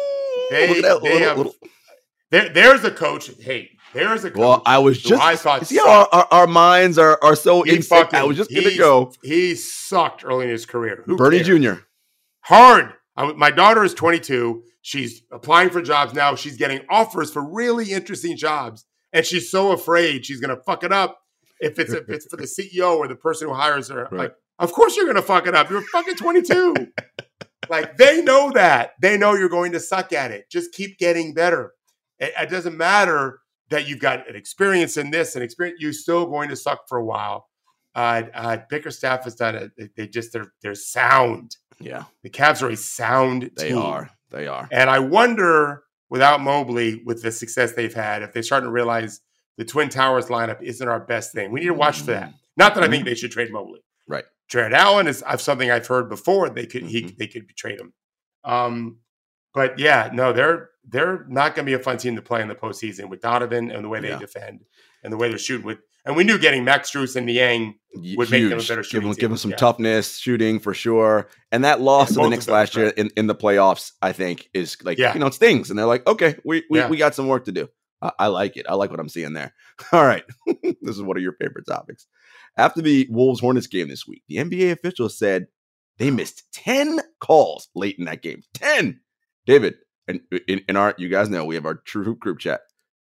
they, look at that they little, have, little. There, there's a coach. Hey, there's a coach. Well, I was just, I thought see how our, our, our minds are, are so in sync. I was just going to go. He sucked early in his career. Who Bernie cares? Junior Hard. I, my daughter is twenty-two. She's applying for jobs now. She's getting offers for really interesting jobs. And she's so afraid she's going to fuck it up if it's, if it's for the C E O or the person who hires her. Right. Like, of course you're going to fuck it up. You're fucking twenty-two. Like, they know that. They know you're going to suck at it. Just keep getting better. It, it doesn't matter that you've got an experience in this and experience. You're still going to suck for a while. Uh, uh, Bickerstaff has done it. They just, they're, they're sound. Yeah. The Cavs are a sound They team. are. They are. And I wonder, without Mobley, with the success they've had, if they're starting to realize the Twin Towers lineup isn't our best thing. We need to watch for that. Not that I think they should trade Mobley. Right. Jared Allen is I've something I've heard before. They could he Mm-hmm. they could trade him. Um, but yeah, no, they're they're not going to be a fun team to play in the postseason with Donovan and the way they Yeah. defend and the way they're shooting with. And we knew getting Max Strus and Niang would Huge. make them a better Give shooting them, team. give them some Yeah. toughness, shooting for sure. And that loss Yeah, to the both Knicks of them, last year right. in, in the playoffs, I think, is like, Yeah. you know, it stings. And they're like, okay, we we, Yeah. we got some work to do. I, I like it. I like what I'm seeing there. All right. This is one of your favorite topics. After the Wolves-Hornets game this week, the N B A officials said they missed ten calls late in that game. ten! David, and in, in our, you guys know, we have our True Hoop group chat.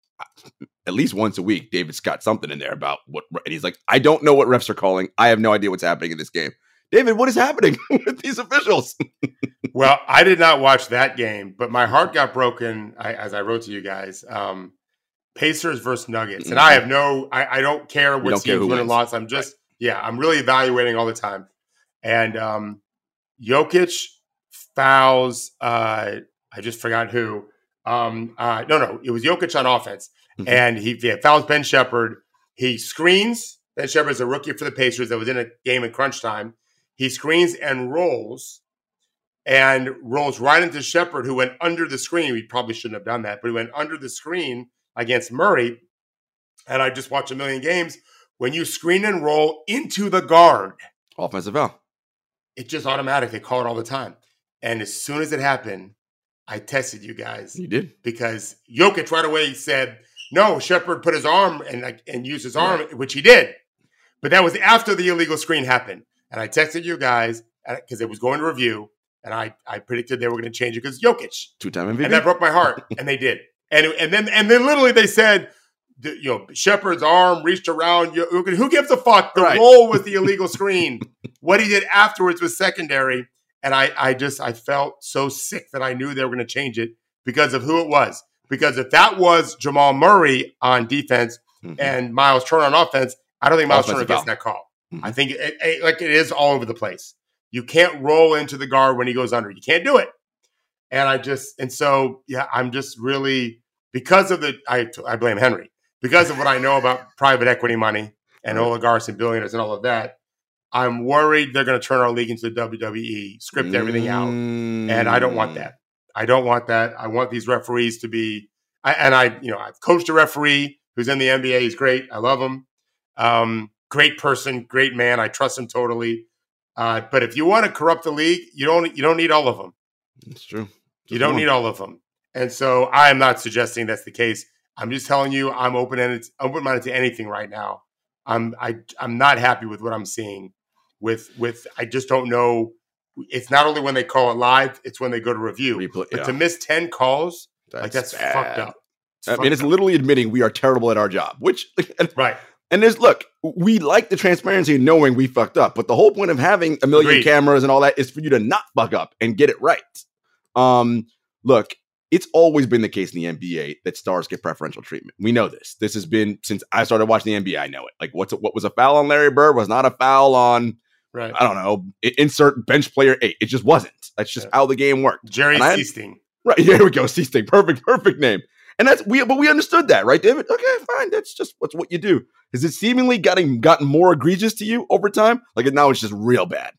At least once a week, David's got something in there about what, and he's like, I don't know what refs are calling. I have no idea what's happening in this game. David, what is happening with these officials? Well, I did not watch that game, but my heart got broken I, as I wrote to you guys. Um, Pacers versus Nuggets. Mm-hmm. And I have no, I, I don't care what teams win and lost. I'm just, right. yeah, I'm really evaluating all the time. And um, Jokic fouls, uh, I just forgot who. Um, uh, no, no, it was Jokic on offense. Mm-hmm. And he yeah, fouls Ben Shepherd. He screens. Ben Shepherd is a rookie for the Pacers that was in a game in crunch time. He screens and rolls. And rolls right into Shepherd, who went under the screen. We probably shouldn't have done that, but he went under the screen against Murray. And I just watched a million games. When you screen and roll into the guard, offensive foul. It just automatic. They call it all the time. And as soon as it happened, I tested you guys. You did? Because Jokic right away said, no, Shepherd put his arm and, and used his arm, right. which he did. But that was after the illegal screen happened. And I texted you guys because it was going to review. And I, I predicted they were going to change it because Jokic. Two-time M V P. And that broke my heart. And they did. And and then and then literally they said, the, you know, Shepherd's arm reached around. Jokic. Who gives a fuck? The right. roll was the illegal screen. What he did afterwards was secondary. And I, I just, I felt so sick that I knew they were going to change it because of who it was. Because if that was Jamal Murray on defense mm-hmm. and Miles Turner on offense, I don't think Miles Turner gets that call. Mm-hmm. I think it, it, like it is all over the place. You can't roll into the guard when he goes under. You can't do it. And I just, and so, yeah, I'm just really, because of the, I, I blame Henry, because of what I know about private equity money and oligarchs and billionaires and all of that, I'm worried they're going to turn our league into the W W E, script everything out. And I don't want that. I don't want that. I want these referees to be, I, and I, you know, I've coached a referee who's in the N B A. He's great. I love him. Um, great person, great man. I trust him totally. Uh, but if you want to corrupt the league, you don't you don't need all of them. It's true. Just you don't one. need all of them. And so I am not suggesting that's the case. I'm just telling you I'm open-ended, open-minded to anything right now. I'm I I'm not happy with what I'm seeing. With with I just don't know. It's not only when they call it live, it's when they go to review. Replay, but yeah. to miss ten calls, that's like that's bad. fucked up. It's I fucked mean, it's up. literally admitting we are terrible at our job, which right. And there's, look, we like the transparency of knowing we fucked up, but the whole point of having a million Agreed. cameras and all that is for you to not fuck up and get it right. Um, look, it's always been the case in the N B A that stars get preferential treatment. We know this. This has been since I started watching the N B A. I know it. Like, what's a, what was a foul on Larry Bird was not a foul on, right. I don't know, insert bench player eight. It just wasn't. That's just yeah. how the game worked. Jerry Seasting. Right, here we go. Seasting. Perfect, perfect name. And that's we, but we understood that, right, David? Okay, fine. That's just what's what you do. Has it seemingly gotten gotten more egregious to you over time? Like now, it's just real bad.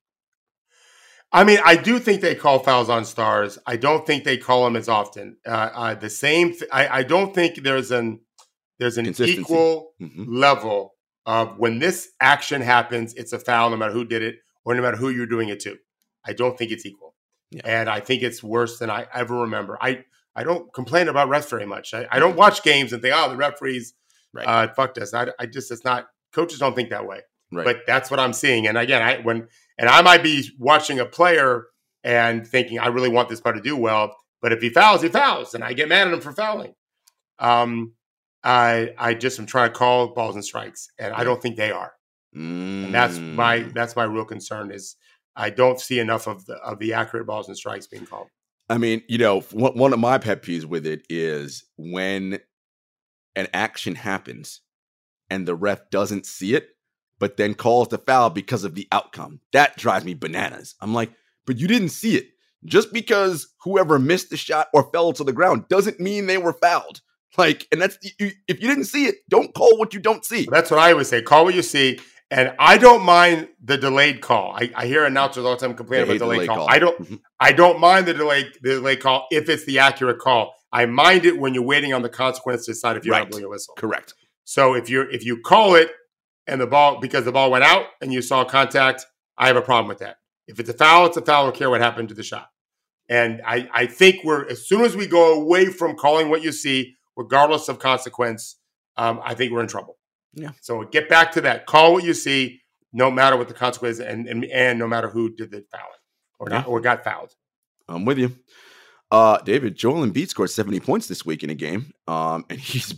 I mean, I do think they call fouls on stars. I don't think they call them as often. Uh, uh, the same. Th- I, I don't think there's an there's an equal mm-hmm. level of when this action happens, it's a foul, no matter who did it or no matter who you're doing it to. I don't think it's equal, yeah. and I think it's worse than I ever remember. I. I don't complain about refs very much. I, I don't watch games and think, oh, the referees right. uh, fucked us. I, I just, it's not, coaches don't think that way. Right. But that's what I'm seeing. And again, I when and I might be watching a player and thinking, I really want this player to do well. But if he fouls, he fouls. And I get mad at him for fouling. Um, I I just am trying to call balls and strikes. And I don't think they are. Mm. And that's my that's my real concern is I don't see enough of the of the accurate balls and strikes being called. I mean, you know, one of my pet peeves with it is when an action happens and the ref doesn't see it, but then calls the foul because of the outcome. That drives me bananas. I'm like, but you didn't see it. Just because whoever missed the shot or fell to the ground doesn't mean they were fouled. Like, and that's, you, if you didn't see it, don't call what you don't see. That's what I always say. Call what you see. And I don't mind the delayed call. I, I hear announcers all the time complain about delayed, delayed call. call. I don't. Mm-hmm. I don't mind the delayed the delayed call if it's the accurate call. I mind it when you're waiting on the consequence to decide if you're right. not blowing a whistle. Correct. So if you if you call it and the ball because the ball went out and you saw contact, I have a problem with that. If it's a foul, it's a foul. I don't care what happened to the shot. And I I think we're as soon as we go away from calling what you see, regardless of consequence, um, I think we're in trouble. Yeah. So get back to that. Call what you see, no matter what the consequence, and and, and no matter who did the fouling or not yeah. or got fouled. I'm with you, uh, David. Joel Embiid scored seventy points this week in a game, um, and he's been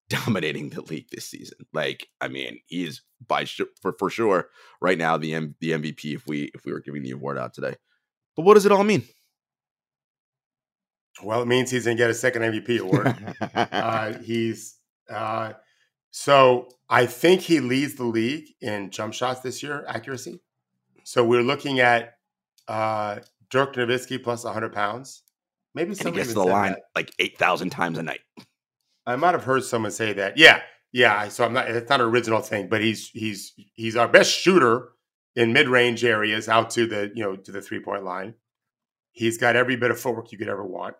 dominating the league this season. Like, I mean, he is by sh- for for sure right now the M- the M V P if we if we were giving the award out today. But what does it all mean? Well, it means he's going to get a second M V P award. uh, he's uh, so I think he leads the league in jump shots this year, accuracy. So we're looking at uh, Dirk Nowitzki plus one hundred pounds. Maybe and he somebody gets to even the said line that. like eight thousand times a night. I might have heard someone say that. Yeah, yeah. So I'm not. It's not an original thing, but he's he's he's our best shooter in mid range areas out to the you know to the three point line. He's got every bit of footwork you could ever want.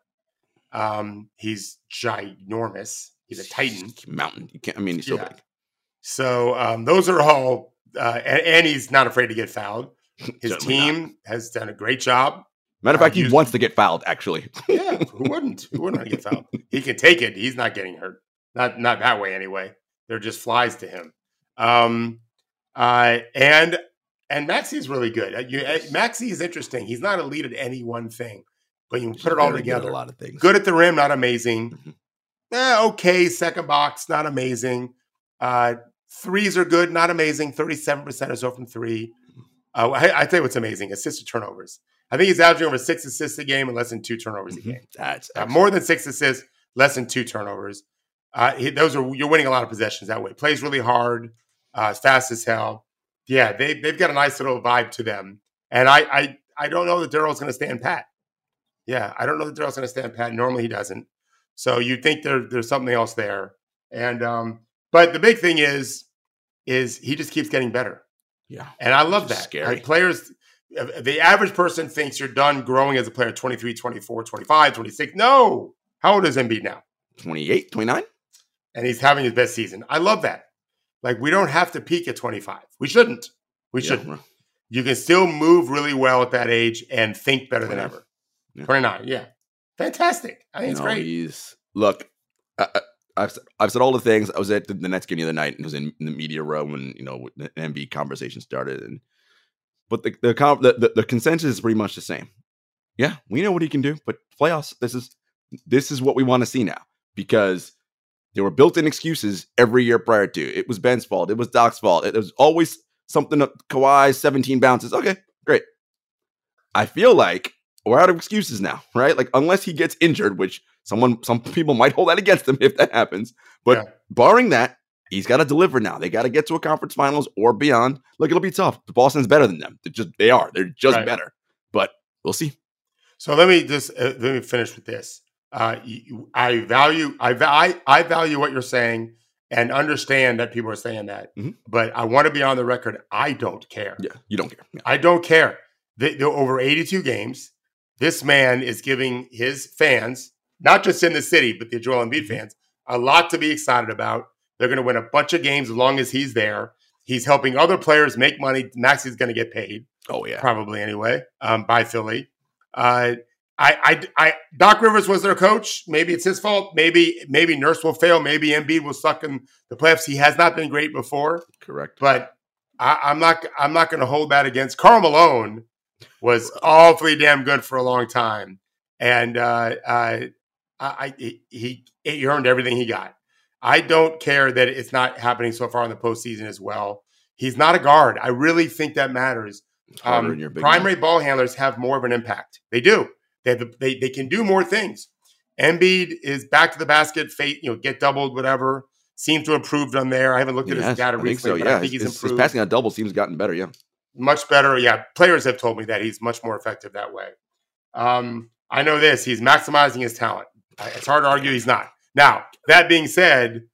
Um, he's ginormous. He's a titan, Mountain. You can't. I mean, he's so Yeah. big. So um, those are all, uh, and, and he's not afraid to get fouled. His Certainly team not. has done a great job. Matter of Uh, fact, he used- wants to get fouled. Actually, Yeah, who wouldn't? Who wouldn't want to get fouled? He can take it. He's not getting hurt. Not not that way anyway. They're just flies to him. Um, uh, and and Maxi's really good. Uh, You, uh, Maxi is interesting. He's not elite at any one thing, but you put it all Very good at together. a lot of things. Good at the rim, not amazing. Mhm. Eh, okay, second box, not amazing. Uh, threes are good, not amazing. thirty-seven percent or so from three. Uh, I, I tell you what's amazing, assists to turnovers. I think he's averaging over six assists a game and less than two turnovers a game. That's Uh, more than six assists, less than two turnovers. Uh, he, those are you're winning a lot of possessions that way. Plays really hard, uh, fast as hell. Yeah, they they've got a nice little vibe to them. And I I I don't know that Daryl's going to stand pat. Yeah, I don't know that Daryl's going to stand pat. Normally he doesn't. So you'd think there there's something else there. And um, but the big thing is is he just keeps getting better. Yeah, And I love Which is that. scary. Like players, uh, the average person thinks you're done growing as a player, twenty-three, twenty-four, twenty-five, twenty-six. No. How old is Embiid now? twenty-eight, twenty-nine. And he's having his best season. I love that. Like, we don't have to peak at twenty-five. We shouldn't. We Yeah, shouldn't. well, You can still move really well at that age and think better than twenty-nine. ever. Yeah. twenty-nine, yeah. Fantastic. I think it's no, great. He's look. I, I, I've I've said all the things. I was at the, the Nets game the other night and was in, in the media room when you know the M B conversation started. And but the the, con- the the the consensus is pretty much the same. Yeah, we know what he can do, but playoffs. This is this is what we want to see now because there were built-in excuses every year prior to. It was Ben's fault. It was Doc's fault. It was always something. Kawhi's seventeen bounces. Okay, great. I feel like we're out of excuses now, right? Like unless he gets injured, which someone, some people might hold that against him if that happens. But Yeah. barring that, he's got to deliver now. They got to get to a conference finals or beyond. Look, it'll be tough. Boston's better than them. They're just they are. They're just Right. better. But we'll see. So let me just uh, let me finish with this. Uh, you, I value I, va- I I value what you're saying and understand that people are saying that, Mhm. but I want to be on the record. I don't care. Yeah, you don't care. Yeah. I don't care. They, they're over eighty-two games. This man is giving his fans, not just in the city, but the Joel Embiid fans, a lot to be excited about. They're going to win a bunch of games as long as he's there. He's helping other players make money. Maxi's going to get paid. Oh yeah. Probably anyway, um, by Philly. Uh, I, I, I, Doc Rivers was their coach. Maybe it's his fault. Maybe, maybe Nurse will fail. Maybe Embiid will suck in the playoffs. He has not been great before, Correct. but I, I'm not, I'm not going to hold that against Karl Malone. Was awfully damn good for a long time, and uh, uh, I, I, he, he earned everything he got. I don't care that it's not happening so far in the postseason as well. He's not a guard. I really think that matters. It's harder Um, in your big primary man. ball handlers have more of an impact. They do. They, have the, they they can do more things. Embiid is back to the basket, fate, you know, get doubled, whatever. Seems to have improved on there. I haven't looked at Yes, his data I think recently, so. but Yeah, I think his, he's his- his improved passing on double seems gotten better. Yeah. much better. Yeah, players have told me that he's much more effective that way. Um, I know this. He's maximizing his talent. Uh, It's hard to argue he's not. Now, that being said,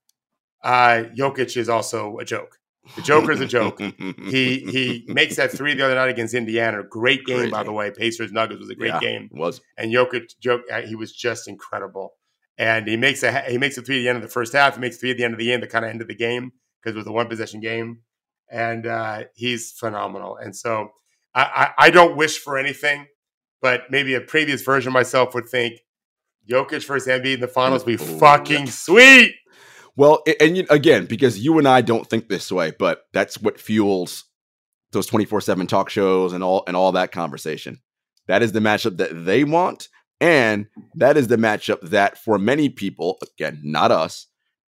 uh, Jokic is also a joke. The Joker's a joke. He he makes that three the other night against Indiana. Great game, by Crazy. the way. Pacers Nuggets was a great Yeah, game, was. and Jokic, joke, uh, he was just incredible. And he makes a he makes a three at the end of the first half. He makes three at the end of the game, the kind of end of the game because it was a one possession game, and uh, he's phenomenal. And so I, I I don't wish for anything, but maybe a previous version of myself would think Jokic versus Embiid in the finals would be Ooh. fucking sweet. Well, a- and you, again, because you and I don't think this way, but that's what fuels those twenty-four seven talk shows and all and all that conversation. That is the matchup that they want, and that is the matchup that for many people, again, not us,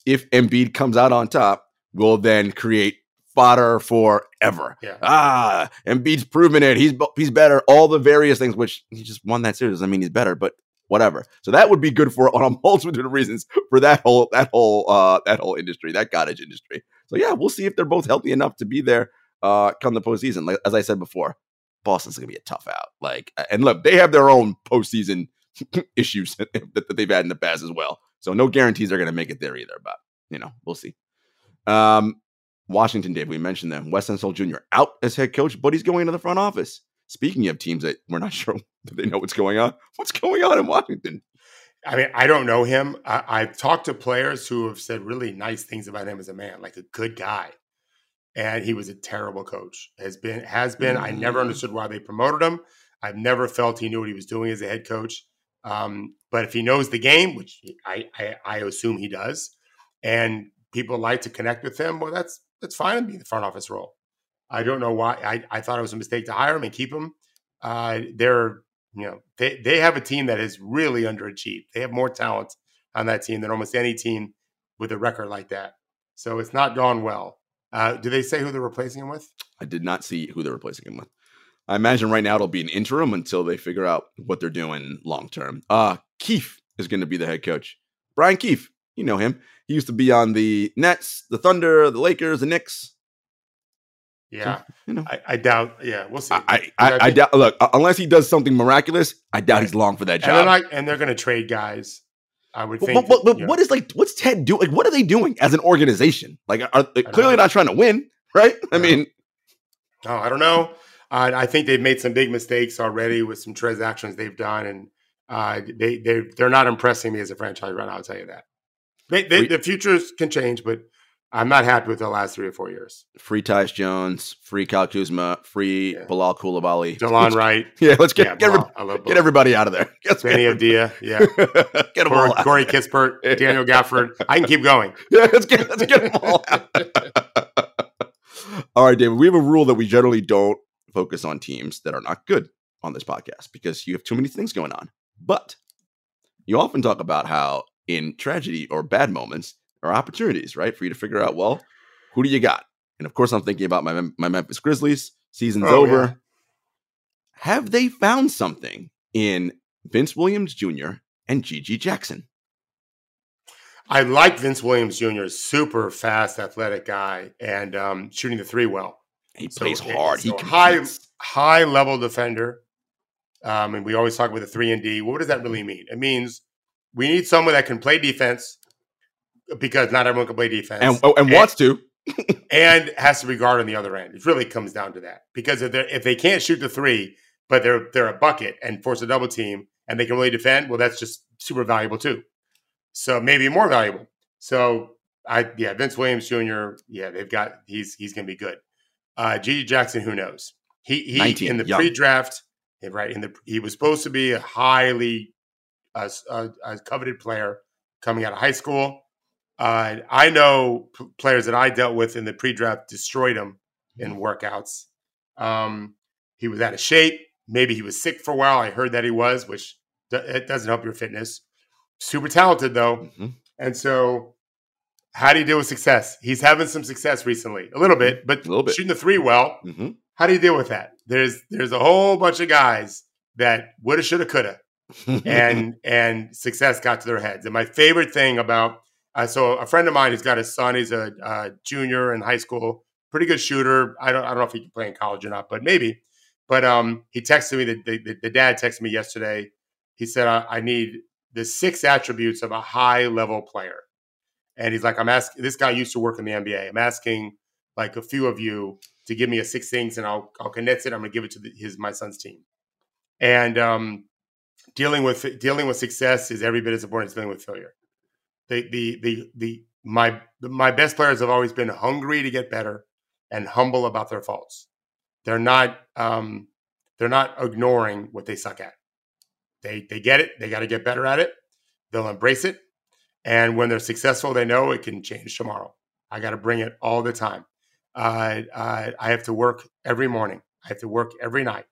if Embiid comes out on top, will then create fodder forever. Yeah. Ah, Embiid's proven it. He's he's better. All the various things, which he just won that series. I mean, he's better, but whatever. So that would be good for on a multitude of reasons for that whole that whole uh, that whole industry, that cottage industry. So yeah, we'll see if they're both healthy enough to be there uh, come the postseason. Like as I said before, Boston's gonna be a tough out. Like, and look, they have their own postseason issues that, that they've had in the past as well. So no guarantees they're gonna make it there either. But you know, we'll see. Um, Washington, Dave, we mentioned them. Wes Unseld Junior out as head coach, but he's going into the front office. Speaking of teams that we're not sure if they know what's going on, what's going on in Washington? I mean, I don't know him. I, I've talked to players who have said really nice things about him as a man, like a good guy. And he was a terrible coach. Has been, has been. Mm. I never understood why they promoted him. I've never felt he knew what he was doing as a head coach. Um, but if he knows the game, which I, I, I assume he does, and people like to connect with him, well, that's that's fine in the front office role. I don't know why. I, I thought it was a mistake to hire him and keep him. Uh, they're, you know, they, they have a team that is really underachieved. They have more talent on that team than almost any team with a record like that. So it's not gone well. Uh, do they say who they're replacing him with? I did not see who they're replacing him with. I imagine right now it'll be an interim until they figure out what they're doing long term. Uh, Keefe is going to be the head coach. Brian Keefe, you know him. He used to be on the Nets, the Thunder, the Lakers, the Knicks. Yeah, so, you know, I, I doubt. Yeah, we'll see. I, I, I, I doubt. Look, unless he does something miraculous, I doubt right. he's long for that job. And they're, not, and they're going to trade guys. I would but, think. But, but, that, but what is like? What's Ted doing? Like, what are they doing as an organization? Like, are they clearly know. not trying to win, right? I no. mean, no, I don't know. Uh, I think they've made some big mistakes already with some transactions they've done, and uh, they they they're not impressing me as a franchise right now. I'll tell you that. They, they, the futures can change, but I'm not happy with the last three or four years. Free Tyus Jones, free Kyle Kuzma, free yeah. Bilal Koulibaly. Delon Wright. Yeah, let's get, yeah, get, Bilal, every, get everybody out of there. Benny Avdia. Yeah. Get them Corey, all out. Corey Kispert, Daniel Gafford. I can keep going. Yeah, let's get, let's get them all out. All right, David, we have a rule that we generally don't focus on teams that are not good on this podcast because you have too many things going on. But you often talk about how in tragedy or bad moments are opportunities, right? For you to figure out, well, who do you got? And of course, I'm thinking about my my Memphis Grizzlies. Season's oh, over. Yeah. Have they found something in Vince Williams Junior and Gigi Jackson? I like Vince Williams Junior Super fast, athletic guy, and um, shooting the three well. He so, plays hard. So he high high level defender. Um, and we always talk about the three and D. What does that really mean? It means we need someone that can play defense because not everyone can play defense. And, oh, and, and wants to. And has to be guarded on the other end. It really comes down to that. Because if, if they can't shoot the three, but they're they're a bucket and force a double team, and they can really defend, well, that's just super valuable too. So maybe more valuable. So, I yeah, Vince Williams Junior, yeah, they've got – he's he's going to be good. Uh, Gigi Jackson, who knows? He, he nineteen, in the young. pre-draft, right, in the he was supposed to be a highly uh, uh, a coveted player coming out of high school. Uh, I know p- players that I dealt with in the pre-draft destroyed him in workouts. Um, he was out of shape. Maybe he was sick for a while. I heard that he was, which d- it doesn't help your fitness. Super talented, though. Mm-hmm. And so how do you deal with success? He's having some success recently. A little bit, but little bit. Shooting the three well. Mm-hmm. How do you deal with that? There's there's a whole bunch of guys that woulda, shoulda, coulda. and and success got to their heads. And my favorite thing about uh, so a friend of mine who's got a son, he's a, a junior in high school, pretty good shooter. I don't I don't know if he can play in college or not, but maybe. But um, he texted me. The, the, the dad texted me yesterday. He said, I, I need the six attributes of a high level player. And he's like, I'm asking. This guy used to work in the N B A. I'm asking like a few of you to give me a six things, and I'll I'll condense it. I'm going to give it to the, his my son's team. And um, dealing with dealing with success is every bit as important as dealing with failure. The the the the my my best players have always been hungry to get better and humble about their faults. They're not um, they're not ignoring what they suck at. They they get it. They got to get better at it. They'll embrace it. And when they're successful, they know it can change tomorrow. I got to bring it all the time. Uh, uh, I have to work every morning. I have to work every night.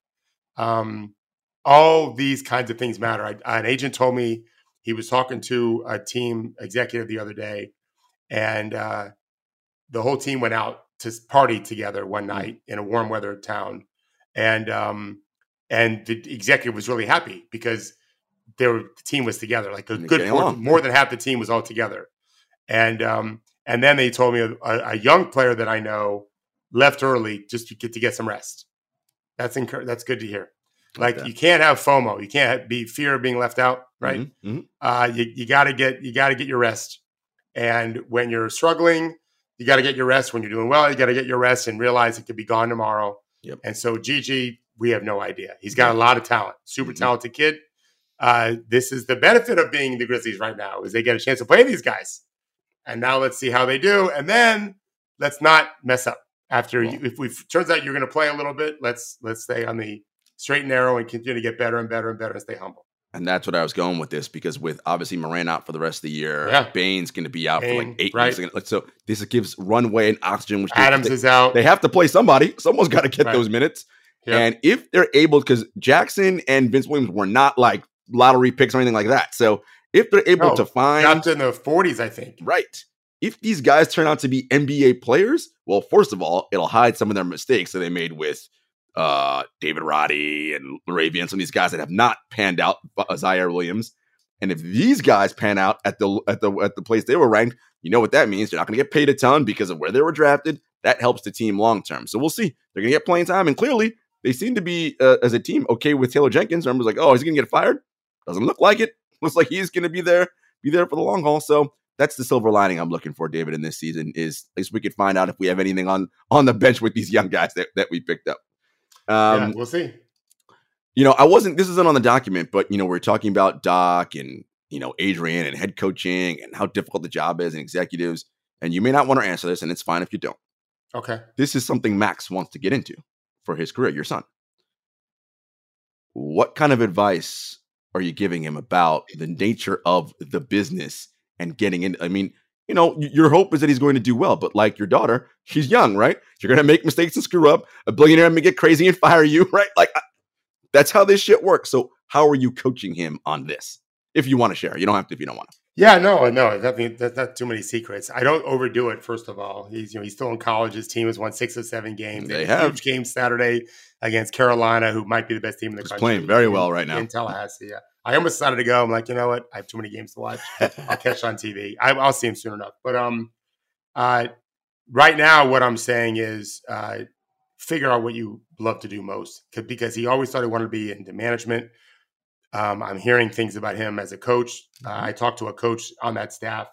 Um, all these kinds of things matter. I, an agent told me he was talking to a team executive the other day, and uh, the whole team went out to party together one night in a warm weather town, and um, and the executive was really happy because they were, the team was together, like a good more, more than half the team was all together, and um, and then they told me a, a young player that I know left early just to get to get some rest. That's enc- that's good to hear. Like, like you can't have FOMO, you can't have, be fear of being left out, right? Mm-hmm, mm-hmm. Uh, you you got to get you got to get your rest, and when you're struggling, you got to get your rest. When you're doing well, you got to get your rest and realize it could be gone tomorrow. Yep. And so Gigi, we have no idea. He's got a lot of talent, super mm-hmm. talented kid. Uh, this is the benefit of being the Grizzlies right now, is they get a chance to play these guys. And now let's see how they do. And then let's not mess up. After well, you, if we turns out you're going to play a little bit, let's let's stay on the straight and narrow and continue to get better and better and better and stay humble. And that's what I was going with this, because with obviously Moran out for the rest of the year, yeah. Bane's going to be out Bane, for like eight right. weeks. So this gives runway and oxygen. Which Adams they, is out. They have to play somebody. Someone's got to get right. those minutes. Yep. And if they're able, because Jackson and Vince Williams were not like lottery picks or anything like that. So if they're able no, to find up in the forties, I think. Right. If these guys turn out to be N B A players, well, first of all, it'll hide some of their mistakes that they made with uh, David Roddy and Laravia and some of these guys that have not panned out, uh, Zaire Williams. And if these guys pan out at the at the at the place they were ranked, you know what that means. They're not going to get paid a ton because of where they were drafted. That helps the team long term. So we'll see. They're going to get playing time, and clearly they seem to be uh, as a team okay with Taylor Jenkins. Remember, like, oh, is he going to get fired? Doesn't look like it. Looks like he's going to be there, be there for the long haul. So that's the silver lining I'm looking for, David, in this season, is at least we could find out if we have anything on, on the bench with these young guys that, that we picked up. Um, yeah, we'll see. You know, I wasn't, this isn't on the document, but, you know, we're talking about Doc and, you know, Adrian and head coaching and how difficult the job is and executives. And you may not want to answer this, and it's fine if you don't. Okay. This is something Max wants to get into for his career, your son. What kind of advice are you giving him about the nature of the business and getting in? I mean, you know, your hope is that he's going to do well, but like your daughter, she's young, right? You're going to make mistakes and screw up. A billionaire may get crazy and fire you, right? Like, that's how this shit works. So how are you coaching him on this? If you want to share, you don't have to if you don't want to. Yeah, no, no, that's not, not too many secrets. I don't overdo it. First of all, he's you know he's still in college. His team has won six or seven games. They, they have a huge game Saturday against Carolina, who might be the best team in the He's country. Playing very in, well right now in Tallahassee. Yeah, I almost decided to go. I'm like, you know what? I have too many games to watch. I'll catch on T V. I, I'll see him soon enough. But um, uh, right now, what I'm saying is, uh, figure out what you love to do most, because he always thought he wanted to be into management. Um, I'm hearing things about him as a coach. Uh, I talked to a coach on that staff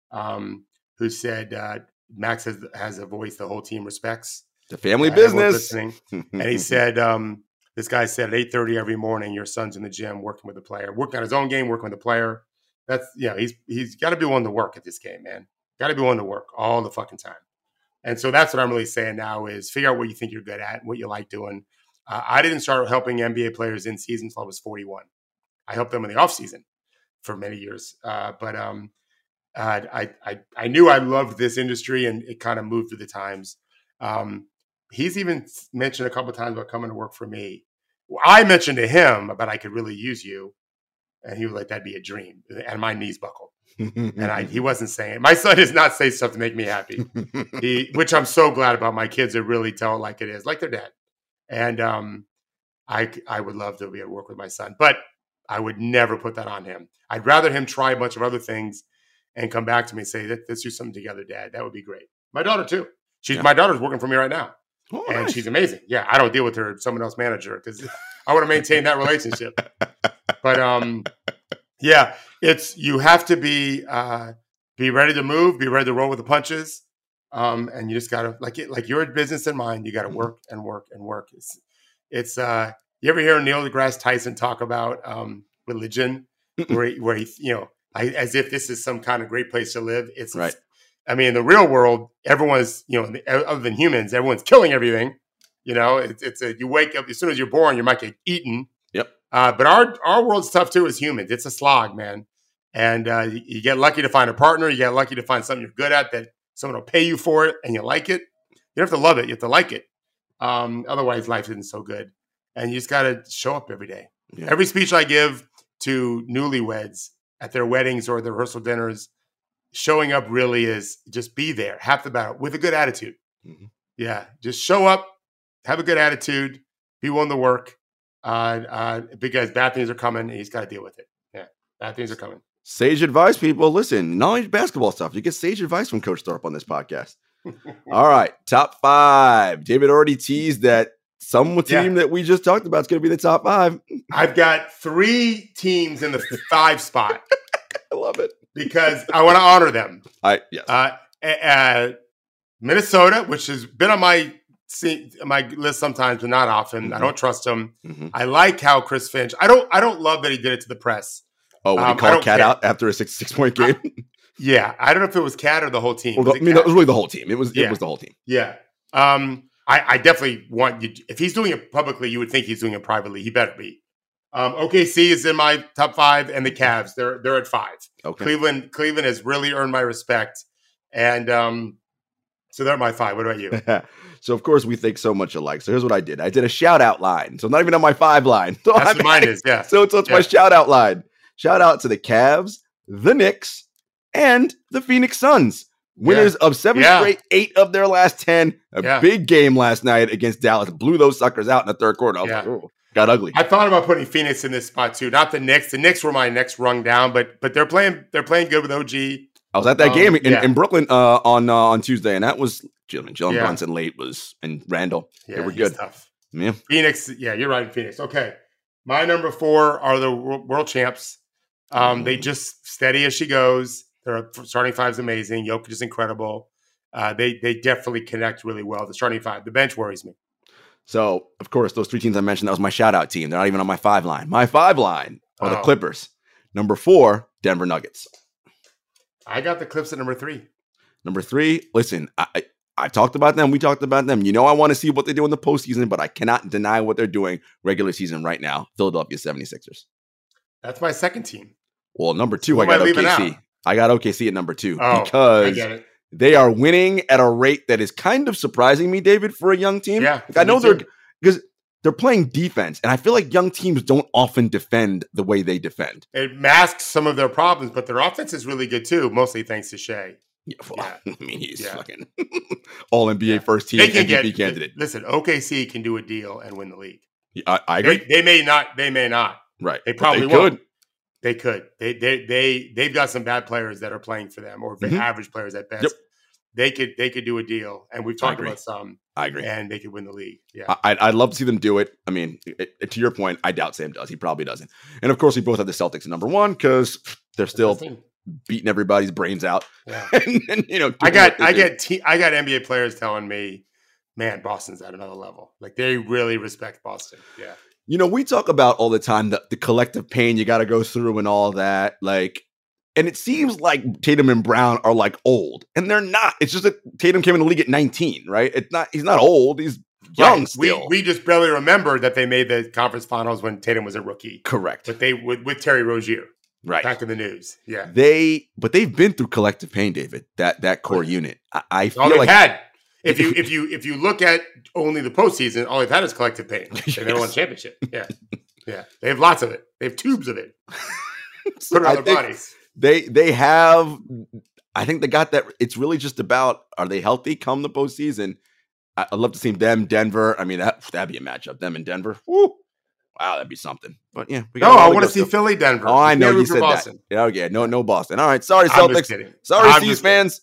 um, who said uh, Max has, has a voice the whole team respects. The family uh, business. And he said, um, this guy said at eight thirty every morning, your son's in the gym working with the player, working on his own game, working with the player. That's, you know, he's he's got to be willing to work at this game, man. Got to be willing to work all the fucking time. And so that's what I'm really saying now is figure out what you think you're good at, what you like doing. Uh, I didn't start helping N B A players in season until I was forty-one. I helped them in the off season for many years. Uh, but um, uh, I, I I knew I loved this industry, and it kind of moved with the times. Um, he's even mentioned a couple of times about coming to work for me. I mentioned to him about I could really use you. And he was like, that'd be a dream. And my knees buckled. And I, he wasn't saying, my son does not say stuff to make me happy, he, which I'm so glad about. My kids are really tell it like it is, like their dad. And um, I, I would love to be able to work with my son, but I would never put that on him. I'd rather him try a bunch of other things and come back to me and say, let's do something together, Dad. That would be great. My daughter too. She's yeah. My daughter's working for me right now. Oh, and nice. She's amazing. Yeah, I don't deal with her, someone else manager, because I want to maintain that relationship. But um, yeah, it's you have to be uh, be ready to move, be ready to roll with the punches, um, and you just gotta like it like your business in mind. You got to work and work and work. It's it's uh, you ever hear Neil deGrasse Tyson talk about um, religion, where he, where he you know I, as if this is some kind of great place to live. It's right. I mean, in the real world, everyone's, you know, other than humans, everyone's killing everything. You know, it's, it's a, you wake up, as soon as you're born, you might get eaten. Yep. Uh, but our, our world's tough too as humans. It's a slog, man. And uh, you, you get lucky to find a partner. You get lucky to find something you're good at that someone will pay you for it and you like it. You don't have to love it. You have to like it. Um, otherwise, life isn't so good. And you just got to show up every day. Yeah. Every speech I give to newlyweds at their weddings or their rehearsal dinners, showing up really is just be there, half the battle, with a good attitude. Mhm. Yeah, just show up, have a good attitude, be willing to work, uh, uh, because bad things are coming, and he's got to deal with it. Yeah, bad things are coming. Sage advice, people. Listen, not only basketball stuff, you get sage advice from Coach Thorpe on this podcast. All right, top five. David already teased that some team Yeah. that we just talked about is going to be in the top five. I've got three teams in the five spot I love it. because I want to honor them. I yes. Uh, uh, Minnesota, which has been on my see, my list sometimes, but not often. Mhm. I don't trust him. Mhm. I like how Chris Finch. I don't. I don't love that he did it to the press. Oh, when um, he I called don't Cat care. out after a six six point game. Yeah, I don't know if it was Cat or the whole team. Well, Was the- it I mean, Cat? that was really the whole team. It was it Yeah. was the whole team. Yeah. Um, I, I definitely want you. If he's doing it publicly, you would think he's doing it privately. He better be. Um, O K C is in my top five, and the Cavs they're they're at five. Okay. Cleveland Cleveland has really earned my respect, and um, so they're my five. What about you? So of course we think so much alike. So here's what I did. I did a shout out line. So not even on my five line. So That's I'm- what mine is. Yeah. So, so it's my Yeah. shout out line. Shout out to the Cavs, the Knicks, and the Phoenix Suns. Winners of seven Yeah. straight, eight of their last ten. A Yeah. big game last night against Dallas. Blew those suckers out in the third quarter. I was Yeah. like, oh, got ugly. I thought about putting Phoenix in this spot too. Not the Knicks. The Knicks were my next rung down, but but they're playing they're playing good with O G. I was at that Um, game in, yeah. in Brooklyn uh, on uh, on Tuesday, and that was Jalen, Jalen Yeah. Brunson late was and Randall. Yeah, they were he's good. tough. Yeah. Phoenix, yeah, you're right. Phoenix. Okay, my number four are the wor- world champs. Um, They Mm. just steady as she goes. Their starting five is amazing. Jokic is incredible. Uh, they they definitely connect really well. The starting five. The bench worries me. So, of course, those three teams I mentioned, that was my shout out team. They're not even on my five line. My five line are the Oh. Clippers. Number four, Denver Nuggets. I got the Clips at number three. Number three, listen, I, I I talked about them. We talked about them. You know, I want to see what they do in the postseason, but I cannot deny what they're doing regular season right now. Philadelphia seventy-sixers. That's my second team. Well, number two, Who I am I got leaving O K C. out? I got O K C at number two Oh, I because get it. they are winning at a rate that is kind of surprising me, David, for a young team. Yeah, Like, I know me they're too. because they're playing defense, and I feel like young teams don't often defend the way they defend. It masks some of their problems, but their offense is really good too, mostly thanks to Shea. Yeah, well, Yeah. I mean, he's Yeah. fucking all N B A Yeah. first team They can M V P get candidate. Listen, O K C can do a deal and win the league. I, I They, agree. they may not. They may not. right. They But probably could. won't. They could. They they they they've got some bad players that are playing for them, or Mhm. average players at best. Yep. They could they could do a deal, and we've I talked agree. about some, I agree. and they could win the league. Yeah, I, I'd, I'd love to see them do it. I mean, it, it- to your point, I doubt Sam does. He probably doesn't. And of course, we both have the Celtics at number one because they're still beating everybody's brains out. Yeah. and, and, you know, I doing got what they I do. get te- I got N B A players telling me, man, Boston's at another level. Like they really respect Boston. Yeah, You know, we talk about all the time the, the collective pain you got to go through and all that. Like, and it seems like Tatum and Brown are like old, and they're not. It's just that Tatum came in the league at nineteen, right? It's not. He's not old. He's young Right. still. We we just barely remember that they made the conference finals when Tatum was a rookie, Correct. but they with, with Terry Rozier Right. back in the news. Yeah, They, but they've been through collective pain, David. That that core unit. I, I all feel they've like had. If you if you if you look at only the postseason, all they've had is collective pain. They never won a Yes. championship. Yeah, yeah. They have lots of it. They have tubes of it. Put it I on their think bodies. They they have. I think they got that. It's really just about are they healthy come the postseason. I, I'd love to see them Denver. I mean that that'd be a matchup. Them in Denver. Woo. Wow, that'd be something. But yeah, we No, got I all want to go see stuff. Philly, Denver. Oh, I know Can't you root for said Boston. that. Yeah, okay, no, no Boston. All right, sorry, I'm just Celtics. kidding. Sorry, I'm C's just fans.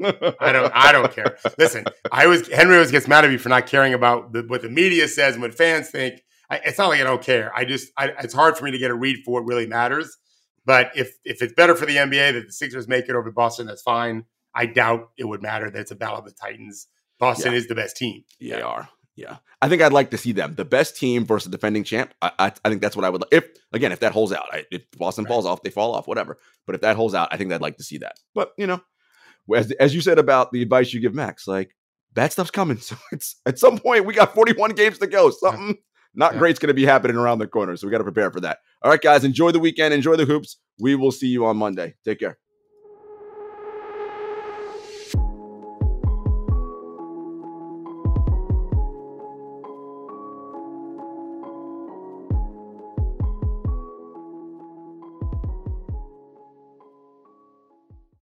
I don't. I don't care. Listen, I always Henry always gets mad at me for not caring about the, what the media says and what fans think. I, it's not like I don't care. I just I, it's hard for me to get a read for what really matters. But if if it's better for the N B A that the Sixers make it over Boston, that's fine. I doubt it would matter that it's a battle of the Titans. Boston Yeah. is the best team. They are. Yeah, I think I'd like to see them, the best team versus defending champ. I, I, I think that's what I would. If again, if that holds out, I, if Boston Right. falls off, they fall off, whatever. But if that holds out, I think I'd like to see that. But you know, as as you said about the advice you give Max, like bad stuff's coming. So it's at some point we got forty-one games to go. Something not Yeah. great's going to be happening around the corner, so we got to prepare for that. All right, guys, enjoy the weekend, enjoy the hoops. We will see you on Monday. Take care.